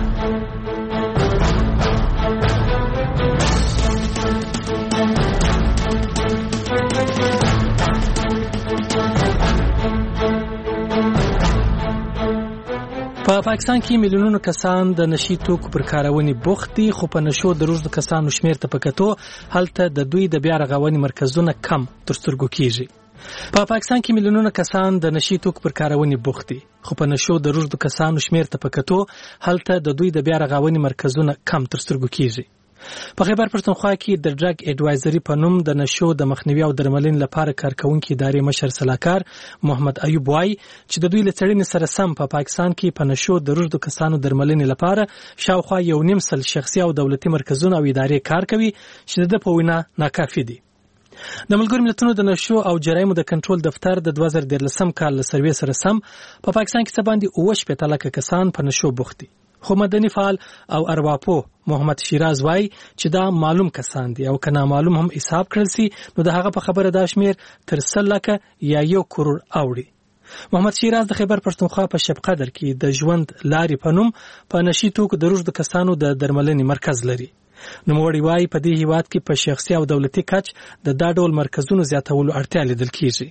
په پاکستان کې میلیونونو کسان د نشي توکو پر کارونې بوخت دي، خو په نشو د رشد کسانو شمیر ته پکتو هلته د دوی د بیا رغونې مرکزونه کم تر سترګو کیږي. په پاکستان کې میلیونونو کسان د نشي توکو پر کارونې بوخت دي، خو په نشو د رشد کسانو شمیر ته پکتو هلته د دوی د بیا رغونې مرکزونه کم تر سترګو کیږي. په خیبر پښتونخوا کې د ډرګ اډوایزري په نوم د نشو د مخنیوي او درملنې لپاره کارکونکو ادارې مشر سلاکار محمد ایوب وایي چې د دوی له څېړنې سره سم په پاکستان کې په نشو د رشد کسانو درملنې لپاره شاوخوا 1.5 شخصي او دولتي مرکزونه او ادارې کار کوي چې د په وینا ناکافي دي. د ملګرو ملتونو د نشو او جرایمو د کنټرول دفتر د 2013 کال له سروې سره سم په پاکستان کې څه باندې 8 لک کسان په نشو بوخت دي. خو مدني فعال او ارواپو محمد شیراز وای چې دا معلوم کسان دي او کنا معلوم هم حساب کړل سي نو د هغه په خبره دا شمیر تر 100 لک یا 1 کروڑ اوړي. محمد شیراز د خیبر پښتونخوا په شپ قدر کې د ژوند لارې په نوم په نشي توکو د رشد کسانو د درملنې مرکز لري. نو موړی وای په دې هیواد کې په شخصي او دولتي کچ د دا ډول مرکزونو زیاتولو اړتیا لیدل کیږي.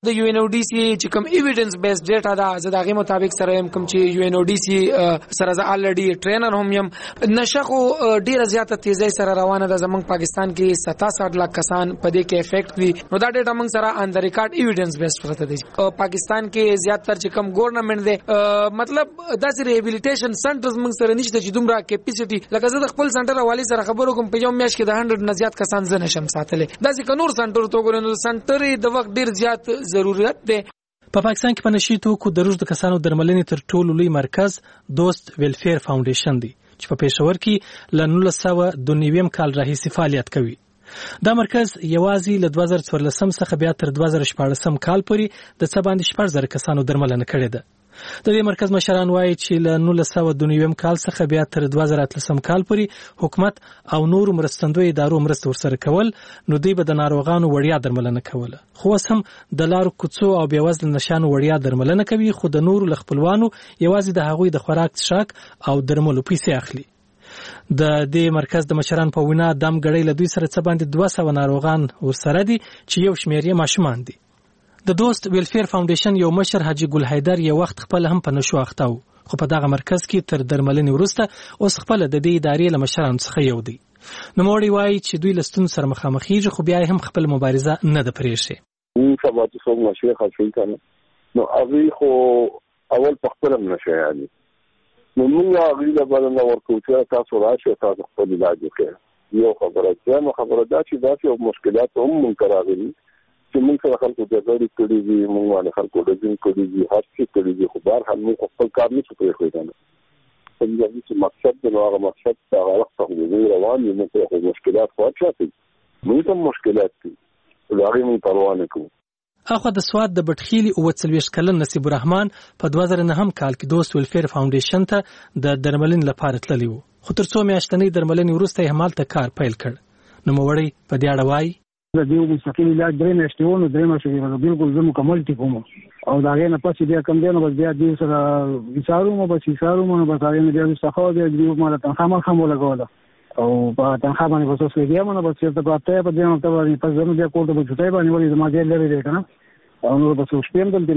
د یو ان او ډي سي چې کوم ایویډنس بیس ډیټا دا زه دغه مطابق سره کوم چې یو ان او ډي سي سره ز الریډي ټرینر هم يم نشخو ډیره زیاته تیزی سره روانه ده زمونږ پاکستان کې 67 لک کسان په دې کې افیکټ دي نو دا ډیټا موږ سره ان د ریکارډ ایویډنس بیس پرته دي پاکستان کې زیاتره چې کوم ګورنمنت دی مطلب داسې ریهابیلیټیشن سنټرز موږ سره نشته چې دومره کیپاسټي لکه زه د خپل سنټر حواله سره خبرو کوم په یو میاشت کې د 100 نه زیات کسان زنه شم ساتلې داسې کنور سنټر تو ګورنو سنټر د وخت ډیر زیات ضرورت دی په پاکستان کې په نشي توکو د روزد کسانو درملنې تر ټولو لوی مرکز دوست ویلفیر فاونډیشن دی چې په پېښور کې ل 1992 کال راهیسې فعالیت کوي دا مرکز یوازې له 2014 څخه بیا تر 2014 کال پورې د څه باندې 14000 کسانو درملنه کړې ده د دې مرکز مشران وایي چې له 1992 کال څخه بیا تر 2013 کال پورې حکومت او نور مرستندوی ادارو مرسته ورسره کول نو دوی به د ناروغانو وړیا درملنه کوله خو اوس هم د لارو کوڅو او بېوزله نشانو وړیا درملنه کوي خو د نورو خپلوانو یوازې د هغوی د خوراک څښاک او درملو پیسې اخلي د دې مرکز د مشران په وینا دم غړې له دوی سره څه باندې 200 ناروغان ورسره دي چې یو شمېر یې ماشومان دي د دوست ویلفیر فاونډیشن یو مشر حاجی ګل حیدر یو وخت خپل هم په نشو اخته خو په دغه مرکز کې تر درملنې وروسته اوس خپل د دې ادارې له مشرانو څخه یو دی نو موري وایي چې دوی لستون سره مخامخېږي خو بیا هم خپل مبارزه نه ده پرېښې سبا چې څوک نشي خاصوي کنه نو هغه خو اول په خپل نشي یعنی نو موږ هغه له بل نه ورکو چې تاسو راشي تاسو خپل علاج وکړئ یو خبره دا چې دا یو مشکلات هم مونږ راغلي چې موږ سره خلکو د غړي کړي دي موږ باندې خلکو د ځین کړي دي هر څه کړي دي خو بهر حال موږ خپل کار نه کوي خو دا نه څنګه چې مقصد د هغه مقصد هغه وخت د روان دي موږ خو مشکلات واچاتي موږ هم مشکلات دي لاري موږ پروا نه کوو اخو د سواد د بټخيلي او 40 کلن نصیب الرحمن په 2009 کال کې دوست ویلفیر فاونډیشن ته د درملنې لپاره تللی وو خو تر څو میاشتنې درملنې وروسته یې همالته کار پیل کړ نو موړی په دې اړه وایي د دې مستقیم علاج درې میاشتې ونه درې میاشتې بالکل زمو کمل ټیکوم او دا غي نه پاتې بیا کم دی نو بس بیا دې سره وساروم بس هغه نه بیا څخه دې مال تنخوا هم لګوله او په تنخوا باندې وسوس کېږي نو بس چې په ته په دې نو ته په زمو بیا کوټه په چټای باندې ولې ما دې لري دی کنه او نو بس شپیم دلته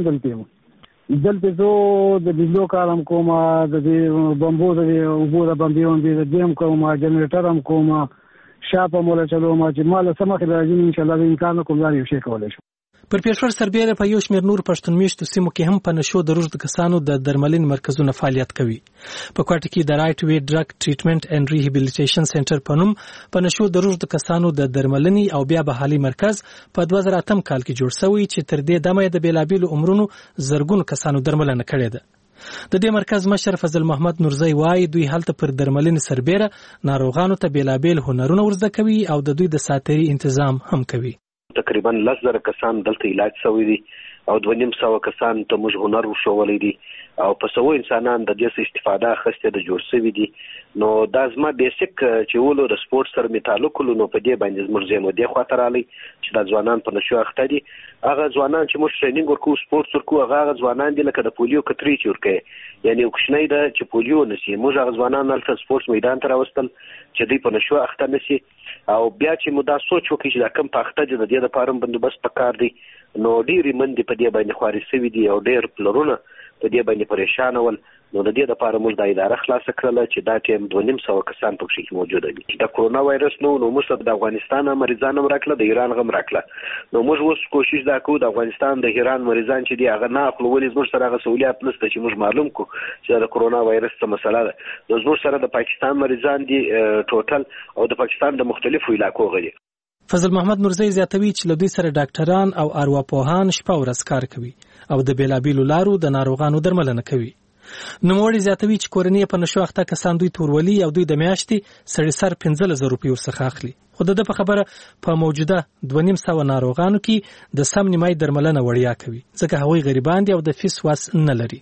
دلته زه د بجلو کارم کوم د بمبو د وبو د بمبیون د دیم کوم جنریټر هم کوم شاپه مولا چلو ما چې مال سمخ راځي ان شاء الله امکان کوم لري شي کولای شو پر پېښور سربېره په یو شمېر نور پښتون میشتو سیمو کې هم په نشو د روزد کسانو د درملنې مرکزونه فعالیت کوي په کوټه کې د رائټ وی ډرګ ټریټمنټ اینڈ ریهابیلیټیشن سنټر په نوم په نشو د روزد کسانو د درملنې او بیا بحالي مرکز په 2008 کال کې جوړ شوی چې تر دې دمه د بیلابیلو عمرونو زرګونو کسانو درملنه کړې ده د دې مرکز مشر فضل محمد نورزی وایي دوی هلته پر درملنې سربېره ناروغانو ته بیلابیل هنرونه ورزده کوي او د دوی د ساتري تنظیم هم کوي تقریبا 10,000 کسان دلته علاج شوی دي او 2,500 کسان ته موږ هنر وشولې دي او په سوو انسانان د دې استفاده اخیسته د جوړ شوی دي نو دا زما بیسیک چې ولو د سپورت سره می تعلق نو په دې باندې زموږ زمو د خاطر علي چې د ځوانان په نشو اخته دي هغه ځوانان چې موږ ټریننګ ورکو سپورت ورکو هغه ځوانان دي لکه د پولیو کتري چورکه یعنی وکښنې ده چې پولیو نشي موږ هغه ځوانان ال سپورت میدان ته راوستل چې دوی په نشو اخته نشي او بیا چې موږ دا سوچ وکړو چې دا کم پاخته دي د دې لپاره بندوبست پکار دي نو ډېری مندي په دې باندې خواري سوي دي او ډېر پلرونه په دې باندې پریشان ول نو د دې لپاره موږ د اداره خلاص کړل چې دا ټیم 2,500 کسان په کې موجود دي د کورونا وایرس نو موږ د افغانستان مریضان هم راکړل د ایران هم راکړل نو موږ اوس کوشش دا کوو د افغانستان د ایران مریضان چې دی هغه نه خپل ولې زموږ سره هغه سہولیت نشته چې موږ معلوم کو چې د کورونا وایرس څه مسله ده زموږ سره د پاکستان مریضان دي ټوټل او د پاکستان د مختلفو علاقو غړي فضل محمد نورزی زیاتوي چې له دوی سره ډاکټران او ارواپوهان شپه ورځ کار کوي او د بیلابیلو لارو د ناروغانو درملنه کوي نوموړي زیاتوي چې کورنۍ په نشو اخته کسان دوی تورولي او دوی د میاشتې سړي سر 15,000 روپۍ ورڅخه اخلي خو د په خبره په موجوده 2,500 ناروغانو کې د سم نیمای درملنه وړیا کوي ځکه هغوی غریبان دي او د فیس واس نه لري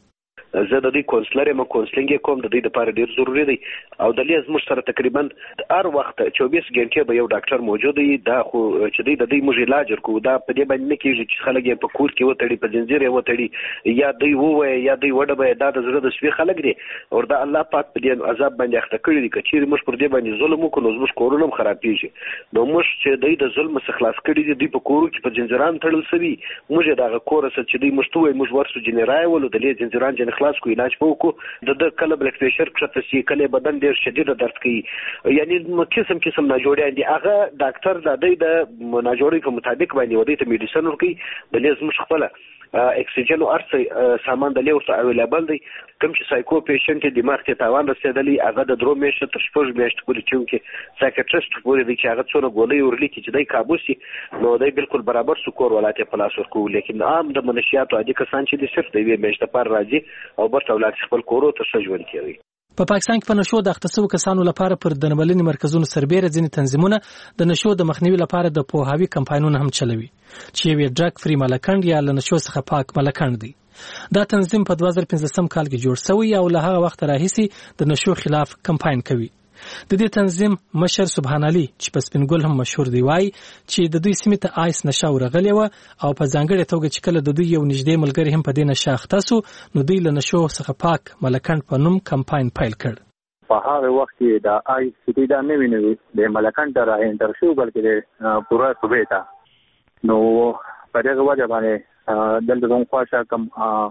زه د دې کونسلر یم کونسلینګ کوم د دې لپاره ډیر ضروری دی او د لیز موږ سره تقریبا هر وخت 24 غنټې به یو ډاکټر موجود وي دا خو چې د دې موږ علاج ورکو دا په دې باندې نه کیږي چې خلک یې په کور کې وتړي په زنجیر یې وتړي یا دوی ووایي یا دوی وډه به دا د زړه د سوي خلک دي او دا الله پاک په دې عذاب باندې اخته کړی دي کچېر موږ پر دې باندې ظلم وکړو نو موږ کورونه هم خرابېږي نو موږ چې دوی د ظلم څخه خلاص کړي دي دوی په کورو کې په زنجیران تړل شوي موږ دغه کور سره چې دوی موږ ته موږ ورسو جنرای ولو د دې زنجیران جن خلاص کو علاج وکړو د کله بلډ پريشر کښته سي کله بدن ډیر شدید درد کوي یعنی قسم ناجوړي دي هغه ډاکټر د دې د ناجوړي په مطابق باندې ودی ته میډیسن ورکي د لیز مش خپل اکسیجن او ارڅ سامان د لیو ته اویلیبل دی کوم چې سایکو پیشنټ دماغ ته تاوان رسیدلی هغه د درو میاشتو تر شپږ میاشتو پورې چې سایکیاټریست پورې دی چې هغه څونه ګولۍ ورلیکي چې دای کابو سي نو دای بالکل برابر سکور ولاته پلاس ورکو لیکن عام د منشیات عادي کسان چې د صرف د وی میاشتې پر راځي او برته اولاد خپل کورو ته سجون کوي په پاکستان کې په نشو د اختصاصو کسانو لپاره پر درملنې مرکزونو سربېره ځینې تنظیمونه د نشو د مخنیوي لپاره د پوهاوي کمپاینونه هم چلوي چې یو ډرګ فری ملکند یا له نشو څخه پاک ملکند دی دا تنظیم په 2015 کال کې جوړ شوی او له هغه وخت راهیسي د نشو خلاف کمپاین کوي د دې تنظیم مشر سبحان علي چې په سپینګل هم مشهور دی وای چې د دوی سیمه ته آیس نشه ورغلی و او په ځانګړي توګه چې کله د دوی یو نږدې ملګری هم په دې نشه اخته سو نو دوی له نشو څخه پاک ملکند په نوم کمپاین پیل کړ په هغه وخت کې د آیس چې دا نه ویني د ملکند را انټر شو بلکې د پورا صوبې ته نو په دغه وجه باندې دلته کوم خواشه کم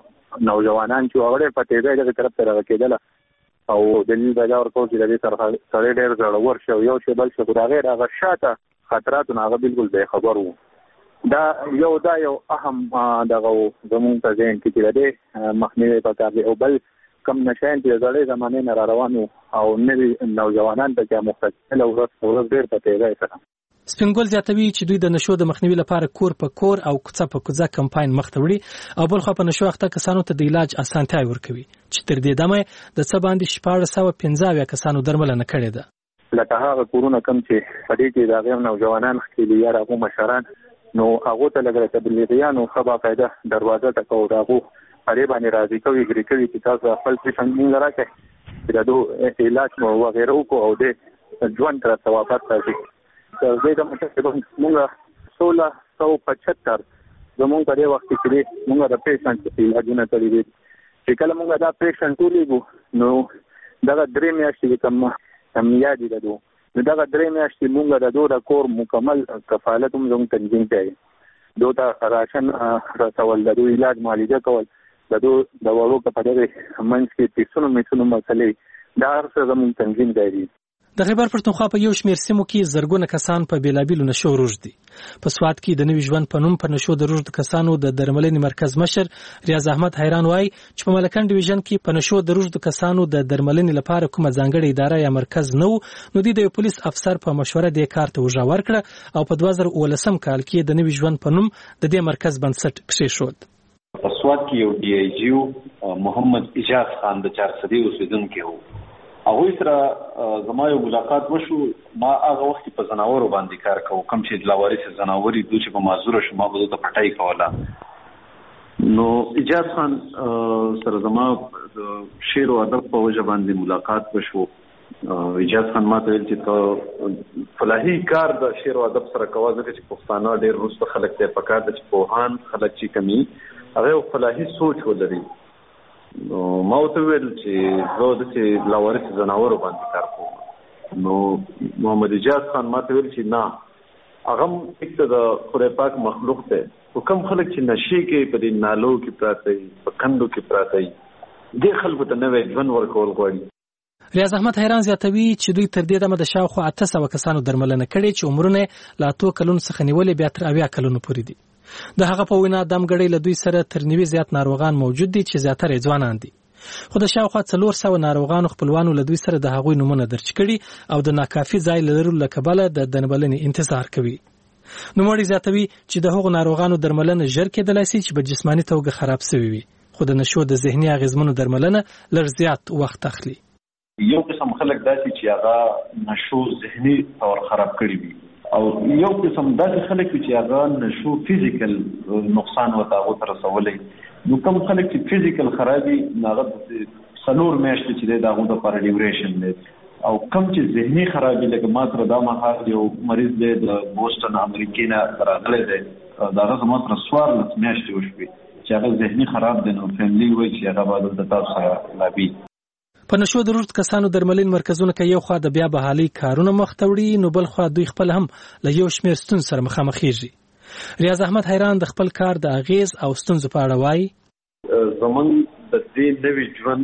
نوجوانان چې اورې په تیزه دغه طرف ته راکېدل او د نن بازار کو چې د دې سره ډېر ضرور شو یو شی بل شي خدای غیر هغه شاته خطرات نه هغه بالکل به خبر وو دا یو اهم دغه زموږ ته ځین کې د مخنیوي په کار دی او بل کم نشان چې زړې زمانه نه روانو او نوی نوجوانان ته مختلف او ورځ ډېر پته راځي سپینګل زیاتوي چې دوی د نشو د مخنیوي لپاره کور په کور او کوڅه په کوڅه کمپاین مخ ته وړي او بل خو په نشو اخته کسانو ته د علاج اسانتیا ورکوي چې تر دې دمه د څه باندې 1415 کسانو درملنه کړې ده لکه هغه کورونه کم چې په دې کې د غیر نوجوانان خېلی یا هغه مشران نو هغه ته لګره تبلیغیانو خبا قاعده دروازه ټکو داغو اړې باندې راځي کوي ګری چې تاسو خپل څه څنګه راکې چې دا دوه علاج او وغیرہ کو او د ژوند تر ثوابات راځي زه د متخصص موږ 1675 زموږ په دې وخت کې موږ د پیشنټ علاجونه کړی دي چې کله موږ دا پیشنټ ولېګو نو دا درې میاشتې کم یادې ده نو دا درې میاشتې موږ د دوه کور مکمل کفالت هم زموږ تنظیم کړی دوه راشن رسول د دوه علاج معالجه کول د دوه د ورو په دغه منځ کې پیسونو مسلې دا هر څه زموږ تنظیم دی د خیبر پښتونخوا په یو شمېر سیمو کې زرګونه کسان په بیلابیلو نشو روږد دي په سواد کې د نوي ژوند په نوم په نشو د روږد کسانو د درملنې مرکز مشر ریاض احمد حیران وای چې په ملکند ډیویژن کې په نشو د روږد کسانو د درملنې لپاره کومه ځانګړې اداره یا مرکز نه نو د پولیس افسر په مشوره د کار ته وژا ورکړه او په 2019 کال کې د نوي ژوند په نوم د دې مرکز بنسټ کېښود په سواد کې یو ډي ای جی محمد اجاز خان د 400 اوسیدونکو هغه سره زما یو ملاقات وشو ما هغه وخت په زناورو باندې کار کوم کوم چې لوارث زناوري دوی چې په معذور شوم ما به ته پټای کوله نو اجاز خان سره زما شعر او ادب په وجه باندې ملاقات وشو اجاز خان ما ته ویل چې فلاحي کار د شعر او ادب سره کوي ځکه چې پښتانه ډېر روسته خلک ته پکار د پوهان خلک چې کمی هغه فلاحي سوچ ولري نو ما ته ویل چې زه د لوارث زناورو باندې کار کوم نو محمد اجاز خان ما ته ویل چې نه هغه یک د خدای پاک مخلوق ته کوم خلک چې نشي کې په دې نالو کې پراته په کندو کې پراته دي خلکو ته نوې ژوند ورکول غواړي ریاض احمد حیران زیاتوي چې دوی تر دې دمه د شاوخوا 800 کسانو درملنه کړې چې عمرونه لا 2 کلونو څخه نیولې بیا تر 80 کلونو پورې دي د هغه په وینا دمګړی له دوی سره تر 90 زیات ناروغان موجود دي چې زیاتره ځوانان دي خو د شاوخوا 400 ناروغانو خپلوانو له دوی سره د هغوی نمونه درج کړي او د ناکافي ځای لرلو له کبله د درملنې انتظار کوي نوموړي زیاتوي چې د هغو ناروغانو درملنه ژر کېدلای شي چې په جسماني توګه خراب شوي وي خو د نشو د ذهني اغېزمنو درملنه لږ زیات وخت اخلي یو قسم خلک داسي چې هغه نشو ذهني تور خراب کړی وي او یو قسم داسې خلک چې هغه نشو فزیکل نقصان وته هغه تر رسولې نو کوم خلک چې فزیکل خرابي هغه 4 میاشتې چې دا غوډه پر ډیوریشن دی او کم چې ذهني خرابي لکه ماتره دا مهال یو مریض دی د بوسټن امریکا نه راغلی دی دا هغه ماتره 14 میاشتې وشوي چې هغه ذهني خراب دي نو فیملی وایي چې هغه باید د تاسو سره لابي. په نشو د روغ کسانو درملین مرکزونه کې یو خوا د بیا بحالي کارونه مخ ته وړي نو بل خوا دوی خپل هم له یو شمېر ستونزو سره مخامخېږي. ریاض احمد حیران د خپل کار د اغیز او ستونزو په اړه وایي. زمون د دې نوې ژوند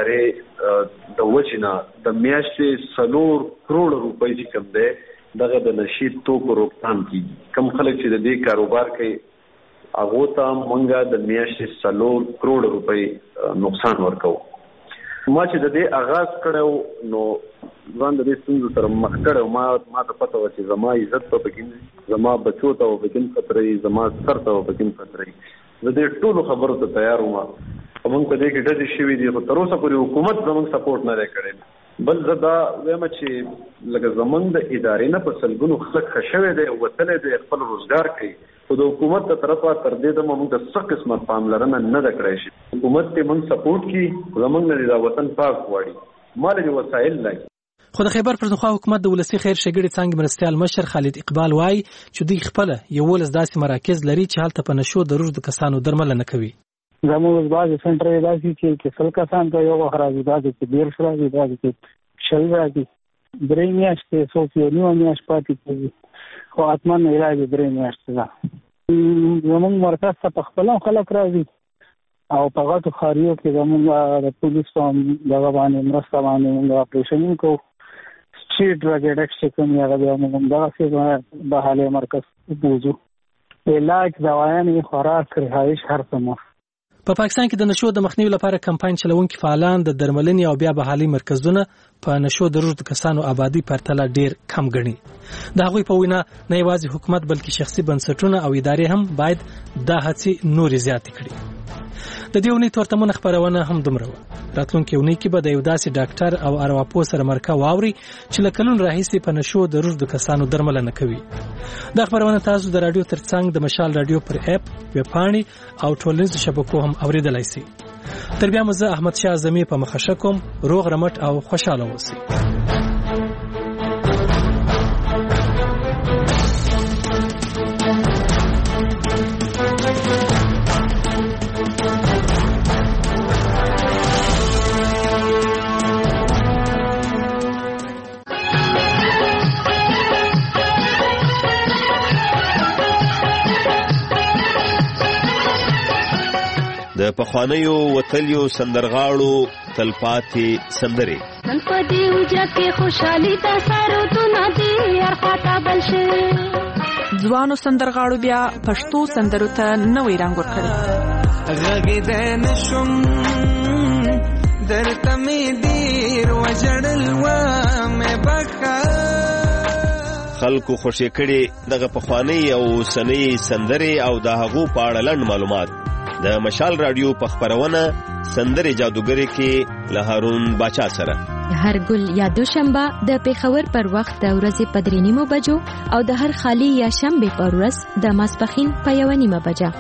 ادارې د وجنه د میاشتې 4 کروڑ روپۍ چې کوم دی دغه د نشي توکو روکثام کیږي. کم خلک چې د دې کاروبار کوي هغه ته مونږه د میاشتې 4 کروڑ روپۍ نقصان ورکو. ما چې د دې آغاز کړو نو ځان د دې ستونزو سره مخ کړو. ما ته پته و چې زما عزت په پکې زما بچو ته په پکې خطرې زما سر ته په پکې خطرې زه دې ټولو خبرو ته تیار وم. موږ په دې کې ډېر شوي دي خو تر اوسه پورې حکومت زموږ سپورټ نه کړی. بل زه دا وایم چې لکه زموږ د ادارې نه په سلګونو خلک خښوي دي وتلی دی خپل روزګار کوي خو د حکومت ته طرفه تر دې د موږ د څه قسمه پاملرنه نه ده کړی شي. حکومت ته موږ سپورټ کی زموږ نه د وطن پاک غواړي مال دې وسایل لګي. خو د خیبر پښتونخوا حکومت د ولسی خیر شګړې څنګه مرستيال مشر خالد اقبال وایي چې دوی خپل یو ولس داسې مراکز لري چې هلته په نشو د روغ کسانو درملنه کوي. زموږ بعض سنټر داسې چې څل کسان ته یو خرابې داسې چې ډیر شراوي داسې شل راځي 3 میاشتې څوک یو نیو میاشت پاتې کېږي خو اتمن علاج 3 میاشتې ده. زموږ مرکز ته په خپل خلک راځي او په غټو خاریو کې زموږ د پولیسو دغه باندې مرسته باندې موږ اپریشن کوو. سټریټ ډرګ اډکټ کوم یا غوډه موږ دغه به حاله مرکز بوزو علاج دوايانې خوراک رهایش هر څه. په پاکستان کې د نشو د مخنیوي لپاره کمپاین چلونکي فعالان د درملنې او بیا بحالي مرکزونه په نشو د روغ کسانو آبادی پرتله ډیر کم ګڼي. د هغوی په وینا نه یوازې حکومت بلکې شخصي بنسټونه او ادارې هم باید دا هڅې نور زیات کړي. د دې ونې تورتمونه خبرونه هم دومره و. راتلونکي ونې کې به د یو داسې ډاکټر او ارواپوه سره مرکه واوري چې له کلونو راهیسې په نشو د روغ کسانو درملنه کوي. دا خبرونه تاسو د رادیو ترڅنګ د مشال رادیو پر اپ ویبپاڼې او ټولنیزو شبکو هم اوریدلای شئ. تر بیا مزه احمد شاه اعظمي په مخه کوم روغ رمټ او خوشاله اوسئ. د پخوانیو وتلیو سندرغاړو تلپاتې سندرې نن په دې وجه کې خوشحالي د سرودونه دي هر خواته بل شي. ځوانو سندرغاړو بیا پښتو سندرو ته نوې رنګ ورکړی. غږېدی نشم درته مې ډېر وژړل ومې بخښه. خلکو خوشې کړي دغه پخوانۍ او اوسنۍ سندرې او د هغو په اړه لنډ معلومات د مشال رادیو په خبرونه سندرې جادوګری کې له هارون باچا سره هر ګل یا دوشنبه د پیښور پر وخت د ورځې په 3:30 بجو او د هر خالی یا شنبه پر ورځ د ماسپخین په 1:30 بجه.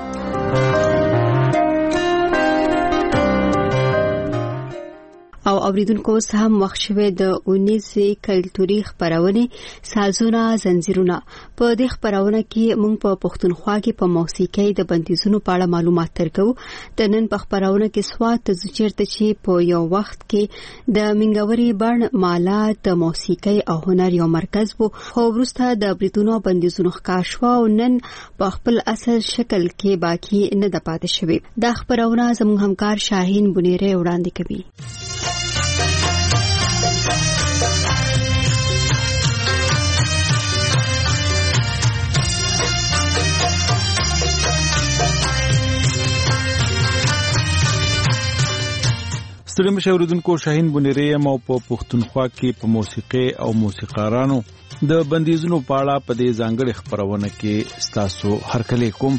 او اوریدونکو اوس هم وخت شوه د 19 کلتوري خبرونه سازونه زنجیرونه. په دې خبرونه کې موږ په پښتونخوا کې په موسیقۍ د بندیزونو په اړه معلومات ترکو. د نن په خبرونه کې سواد ته چیرته چې په یو وخت کې د منګوري بڼ مالا د موسیقۍ او هنر یو مرکز وو خو وروسته د بریتونو بندیزونو ښکاشوا او نن په خپل اصل شکل کې باقی نه د پاتې شوی. د خبرونه زموږ همکار شاهین بنيره وړاندې کوي. ستړي مشاوردونکو شاهین بنيره مو په پښتونخوا کې په موسیقي او موسیقارانو د بندیزونو په اړه په دې ځانګړي خبرونه کې ستاسو هرکلی کوم.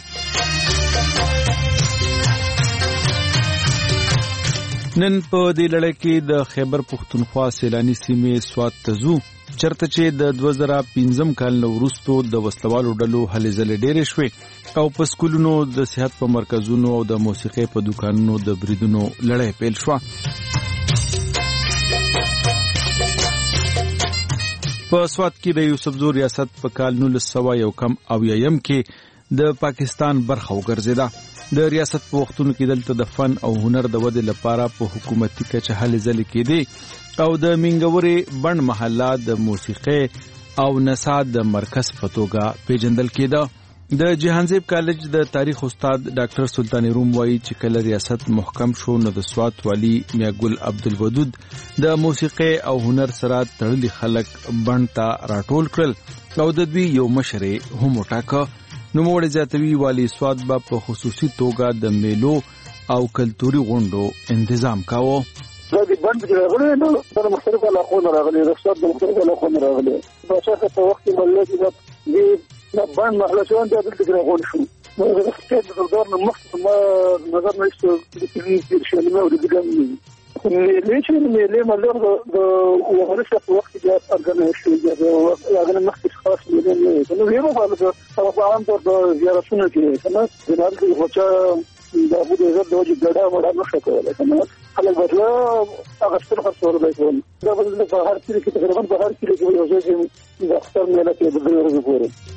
نن په دې لړۍ کې د خیبر پښتونخوا سیلانی سیمې سواد تزو چرته چې د 2015 کال وروسته د وسلوالو ډلو هلې ځلې ډېرې شوې او په سکولونو د صحت په مرکزونو او د موسیقۍ په دکانونو د بریدونو لړۍ پیل شوه. په سوات کې د یوسفزو ریاست په کال 1991 کې د پاکستان برخه وګرځیده. د ریاست په وختونو کې دلته د فن او هنر د ودې لپاره په حکومتي کچه هلې ځلې کېدې او د منګورې بڼ محله د موسیقۍ او نڅا د مرکز په توګه پیژندل کېده. د جهانزیب کالج د تاریخ استاد ډاکټر سلطان روم وایي چې کله ریاست محکم شو نو د سوات والی میاګل عبدالودود د موسیقۍ او هنر سره تړلي خلک بڼ ته راټول کړل او د دوی یو مشر هم وټاکه. نوموړی زیاتوي والی سوات به په خصوصي توګه د میلو او کلتوري غونډو تنظیم کاوه. د بند راغلي نو د مختلفو علاقو راغلي د سوات د مختلفو علاقو راغلي په شاته په وخت کې ملګری د بند محله شو د دې راغون شو نو د ستاسو د دور نه مخ ما نظر نشته د دې شنو او د دې مېلې مالور د وګړو په وخت کې ارګانایز شوی دی هغه مخکې خاص مېلې نو یو په عام طور د زیارتونو کې کنه د نړۍ هوچا د ابو ظبي د وجه ګډا وړا نشو کولای کنه خلک بدلا هغه ستر خرڅور دی کوم دا بدل په هر څه کې تقریبا په هر څه کې یو ځای کې د اختر مېلې کې د ورځې پورې.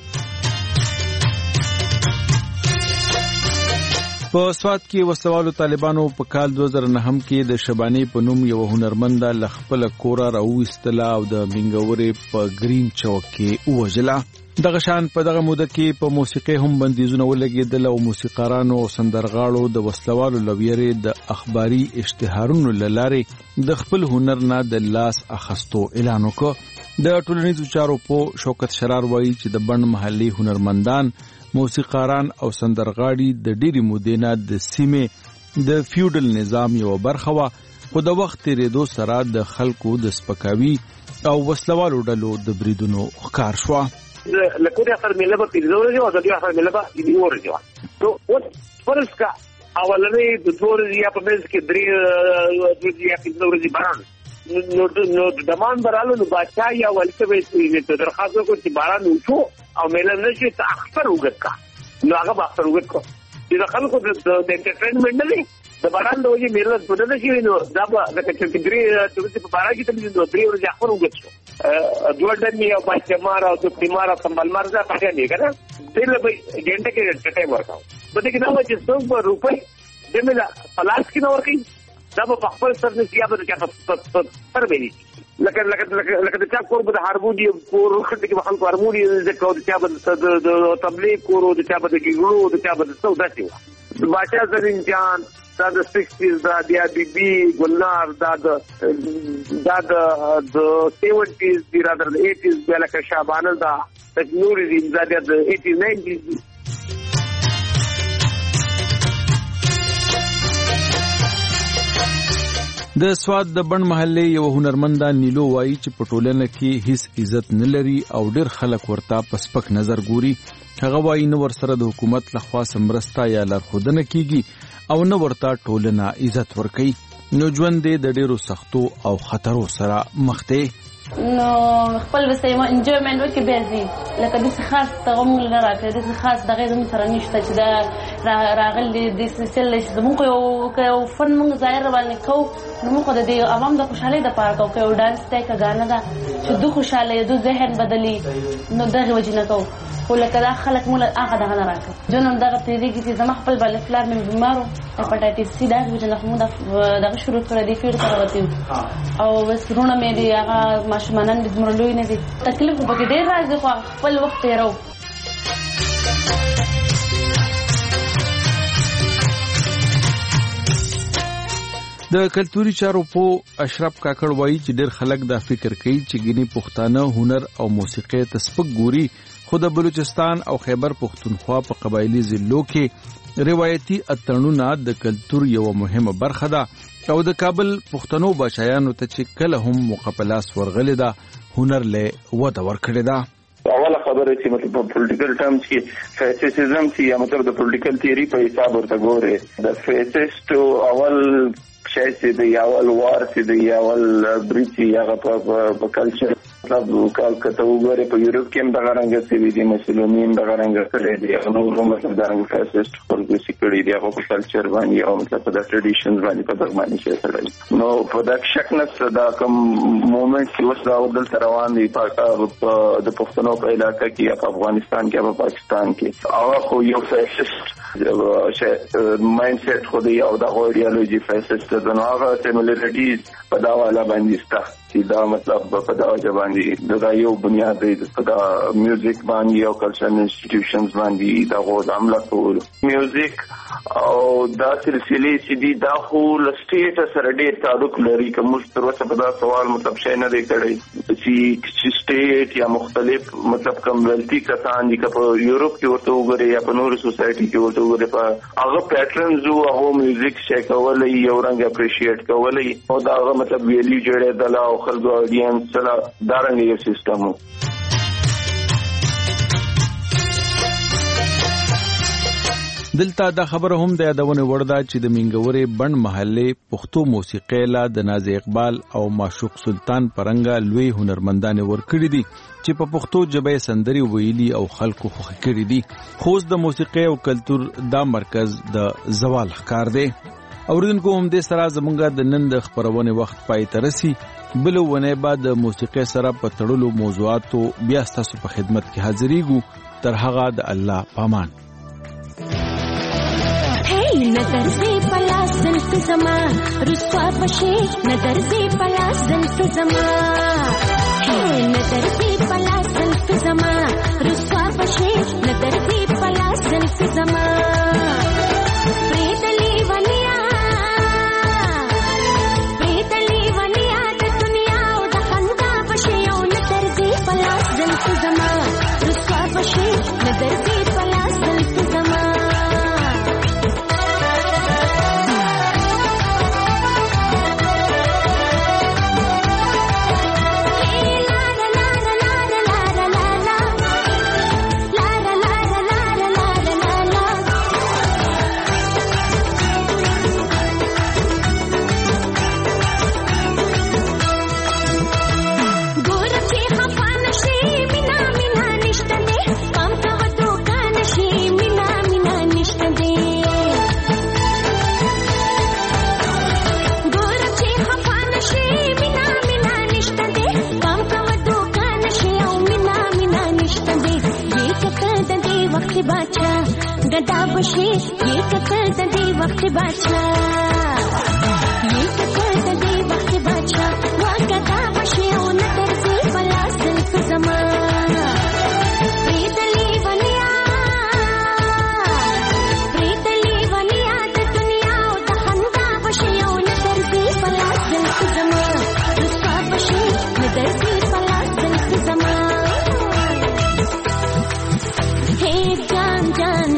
په سوات کې وسوالو طالبانو په کال 2009 کې د شبانی په نوم یو هنرمند ل خپل کور راوستله او د منګورې په گرین چوک کې وژله. دغه شان په دغه موده کې په موسیقۍ هم بندیزونه ولګېدل او موسیقارانو او سندرغاړو د وسلوالو لویرې د اخباري اشتهارونو لارې د خپل هنر نه د لاس اخستو اعلان وکړ. د ټولنیزو چارو په شوکت شرار وایي چې د بڼ محلي هنرمندان موسیقاران او سندرغاړي د ډېری مودې نه د سیمې د فیوډل نظام یو برخه وه خو د وخت تېرېدو سره د خلکو د سپکاوي او وسلوالو ډلو د بریدونو ښکار شوه. له کورې اخر مېله به پنځه ورځې وه د دوی اخر مېله به یوه ورځې وه نو اوس فرض که اولنۍ د دوه ورځې یا په منځ کې درې یا پنځه ورځې باران نو دمان برالو نو بادشاه یا والي ته به درخواست وکړو چې باران وشو او مېله نه شي ته اختر وګت کا نو هغه به اختر وګت کو چې د خلکو د انټرټینمنټ نه دی د باران د وجې مېله څه نه شي نو دا به د کچې درې په باران کې ته نو درې ورځې اختر وګت شو دوه ډنې او پاچمار او د پریمار او سمبلمار ځا پاتې نه کنه دله به ګنټه کې ټټه ورکاو په دې کې نو چې څو روپۍ دمه پلاس کې نو ورکې دا په خپل سر نه سیا به چې پر ویلي لکه د چا کور به د هارمونی کور کې خلکو هارمونی د چا به د تبلیغ کور د چا به د ګیګړو د چا به د سودا سی و بادشاہ زرین جان دا د 60s دا بیا بی بی ګلنار دا د 70s دی را د 80s بیا لکه شعبانه دا نوري دي دا د 80s 90s د سوات د بڼ محلې یو هنرمند نیلو وایي چې په ټولنه کې هیڅ عزت نه لري او ډېر خلک ورته په سپک نظر ګوري. هغه وایي نو ورسره د حکومت لخوا مرسته یا لارښودنه کیږي او نو ورته ټولنه عزت ورکوي. نو ژوند د ډېرو سختو او خطرو سره مخ دی. نو خپل وسایمه انجویمنت وکړي بیا ځي لکه داسې خاص تغم نه راکړي داسې خاص دغه زموږ سره نشته چې دا راغلي داسې سل چې زموږ یو فن موږ ظاهر باندې کوو نو موږ د دې عوام د خوشحالۍ دپاره کوو که یو ډانس دی که ګانه ده چې دوی خوشحاله دو ذهن بدلي نو دغې وجې نه کوو خو لکه دا خلک موږ هغه دغه نه راکړي ژوند هم دغه تېرېږي چې زما خپل بالغ پلار مې بیمار و هیپاټایټس سي داسې وجې نه خو موږ دغه شروع کړی دی فیډ ته راوتي او بس وروڼه مې دي هغه ماشومانان دي دومره لوی نه دي تکلیف خو پکې ډېر راځي خو خپل وخت تېرو. د کلتوري چارو په اشرف کاکړ وایي چې ډېر خلک دا فکر کوي چې ګینه پښتانه هنر او موسیقي ته سپک ګوري خو د بلوچستان او خیبر پښتونخوا په قبایلی ضلعو کې روایتي اتڼونه د کلتور یو مهمه برخه ده او د کابل پښتنو بچایانو ته چې کله هم مقابلاس ورغلي ده هنر له وده ورکړي ده. اوله خبره چې مطلب په پولیټیکل ټرمز کې فیسیزم چې یا مطلب د پولیټیکل تھیوری په حساب ورته ګوره د فیسیست اول شای چې د اول وار چې د اول بریچ هغه په کلچر کته وګوره په یورپ کې هم دغه رنګ څه دي، مسلمانین دغه رنګ کړي دي، نو مطلب دا رنګ فاسست خلکو چې کړي دي هغه په کلچر باندې او مطلب په ټریډیشنز باندې په دغه باندې شي سره. نو په دا شک نه دا کوم مومنت چې اوس دا ودل روان دي په د پښتنو په علاقې کې یا په افغانستان کې یا په پاکستان کې هغه خو یو فاسست مایند سیټ خو دی او دا ایډیالوژي فاسست ده، نو هغه سیمولریټیز په دا والا باندې ستا چې دا مطلب په دا باندې دا یو بنیاد دی په دا میوزیک باندې او کلچرل انسټیټیوشنز باندې دا غو عمله کول میوزیک او دا سلسله چې دی دا خو لسټیټ سره ډېر تعلق لري. کوم تر اوسه په دا سوال مطلب شي نه دی کړی چې سټیټ یا مختلف مطلب کمونټي کسان دي په یورپ کې ورته وګوري یا په نورو سوسایټي کې ورته وګوري په هغه پیټرنز او هغه میوزیک شي کولای یو رنګ اپریشیټ کولای او دا هغه مطلب ویلی جوړه د لا خلکو اډینس سره دا رنګ یو سیستم وو. دلته دا خبره هم د یادونه ورده چې د منګورې بند محلې پښتو موسیقۍ لا د ناز اقبال او معشوق سلطان پرنګا لوی هنرمندان ورکړي دي چې په پښتو ژبه سندري ویلي او خلکو خوښ کړي دي. خوست د موسیقۍ او کلچر دا مرکز د زوال ښکار دی. اوریدونکو هم دې سره زمونږ د نن د خبرونه وخت پای ته رسي. بل ونه بعد د موسیقۍ سره په تړلو موضوعاتو بیا تاسو په خدمت کې حاضرېږو. تر هغه د الله پامان. نظر سے پلاس زلف زما رسوا بشے نظر سے پلاس زلف زما نظر سے پلاس زلف زما رسوا بشے نظر سے پلاس زلف زما پریدلی ونیا د دنیا او د خندا بشے او نظر سے پلاس زلف زما رسوا بشے نظر سے پلاس زلف زما गदा बशे ये कतर दे वक्त बादशाह ये कतर दे वक्त बादशाह वा गदा बशे ओ नजर से पलास दिल जमा प्रीतली वनिया द दुनिया ओ तखंदा बशे ओ नजर से पलास दिल जमा रुस्वा बशे नजर से पलास दिल जमा हे जान जान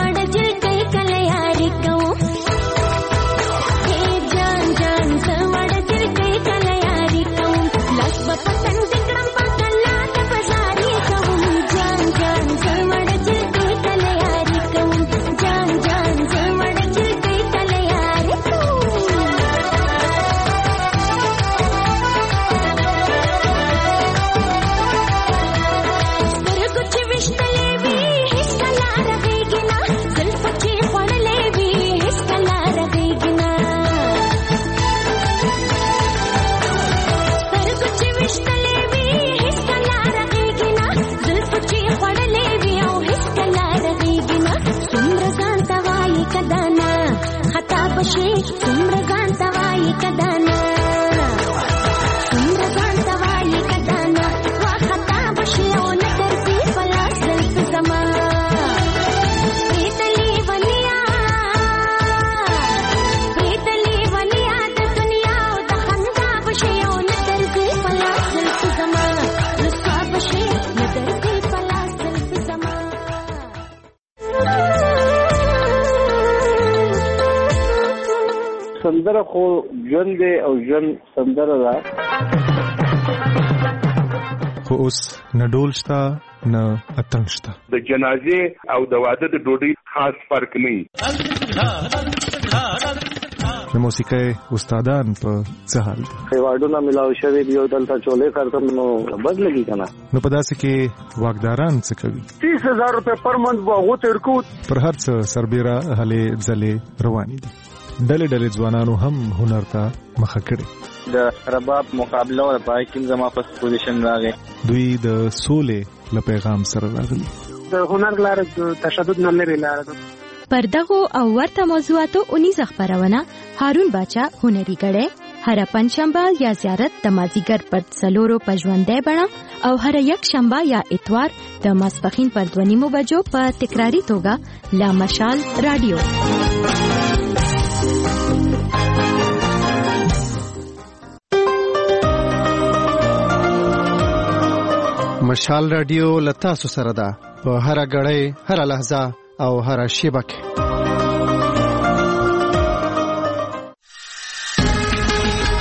سندره خو ژوند دی او ژوند سندره ده. خو اوس نه ډول شته نه اتڼ شته. د جنازې او د واده د ډوډۍ خاص فرق نه د موسیقۍ استادان په څه حال دي؟ ایوارډونه ملاو شوی دی او دلته چولې خرڅم نو بد لګي کنه. نو په داسې کې واکداران څه کوي؟ 30000 روپے پر منث به غوته ورکو. پر هر څه سربېره هلې ځلې روانې دي. ډلې ډلې ځوانانو هم هنر ته مخه کړې. د رباب مقابله او پای کې زما په پوزیشن راغی. دوی د سولې له پیغام سره راغلي. د هنر لار تشدد نه لري لار. پر دغه او ورته موضوعاتو اونیزه خبرونه هارون باچا هنري غړې هر پنځشنبه یا زیارت د مازیګر پر څلورو پژوندې بڼه او هر یک شنبه یا اتوار د ماسپخین پر 2:30 بجو په تکراری توګه لا مشال رادیو. مشال رادیو لتا سره ده په هر غړې هر لحظه او هر شیبه کې.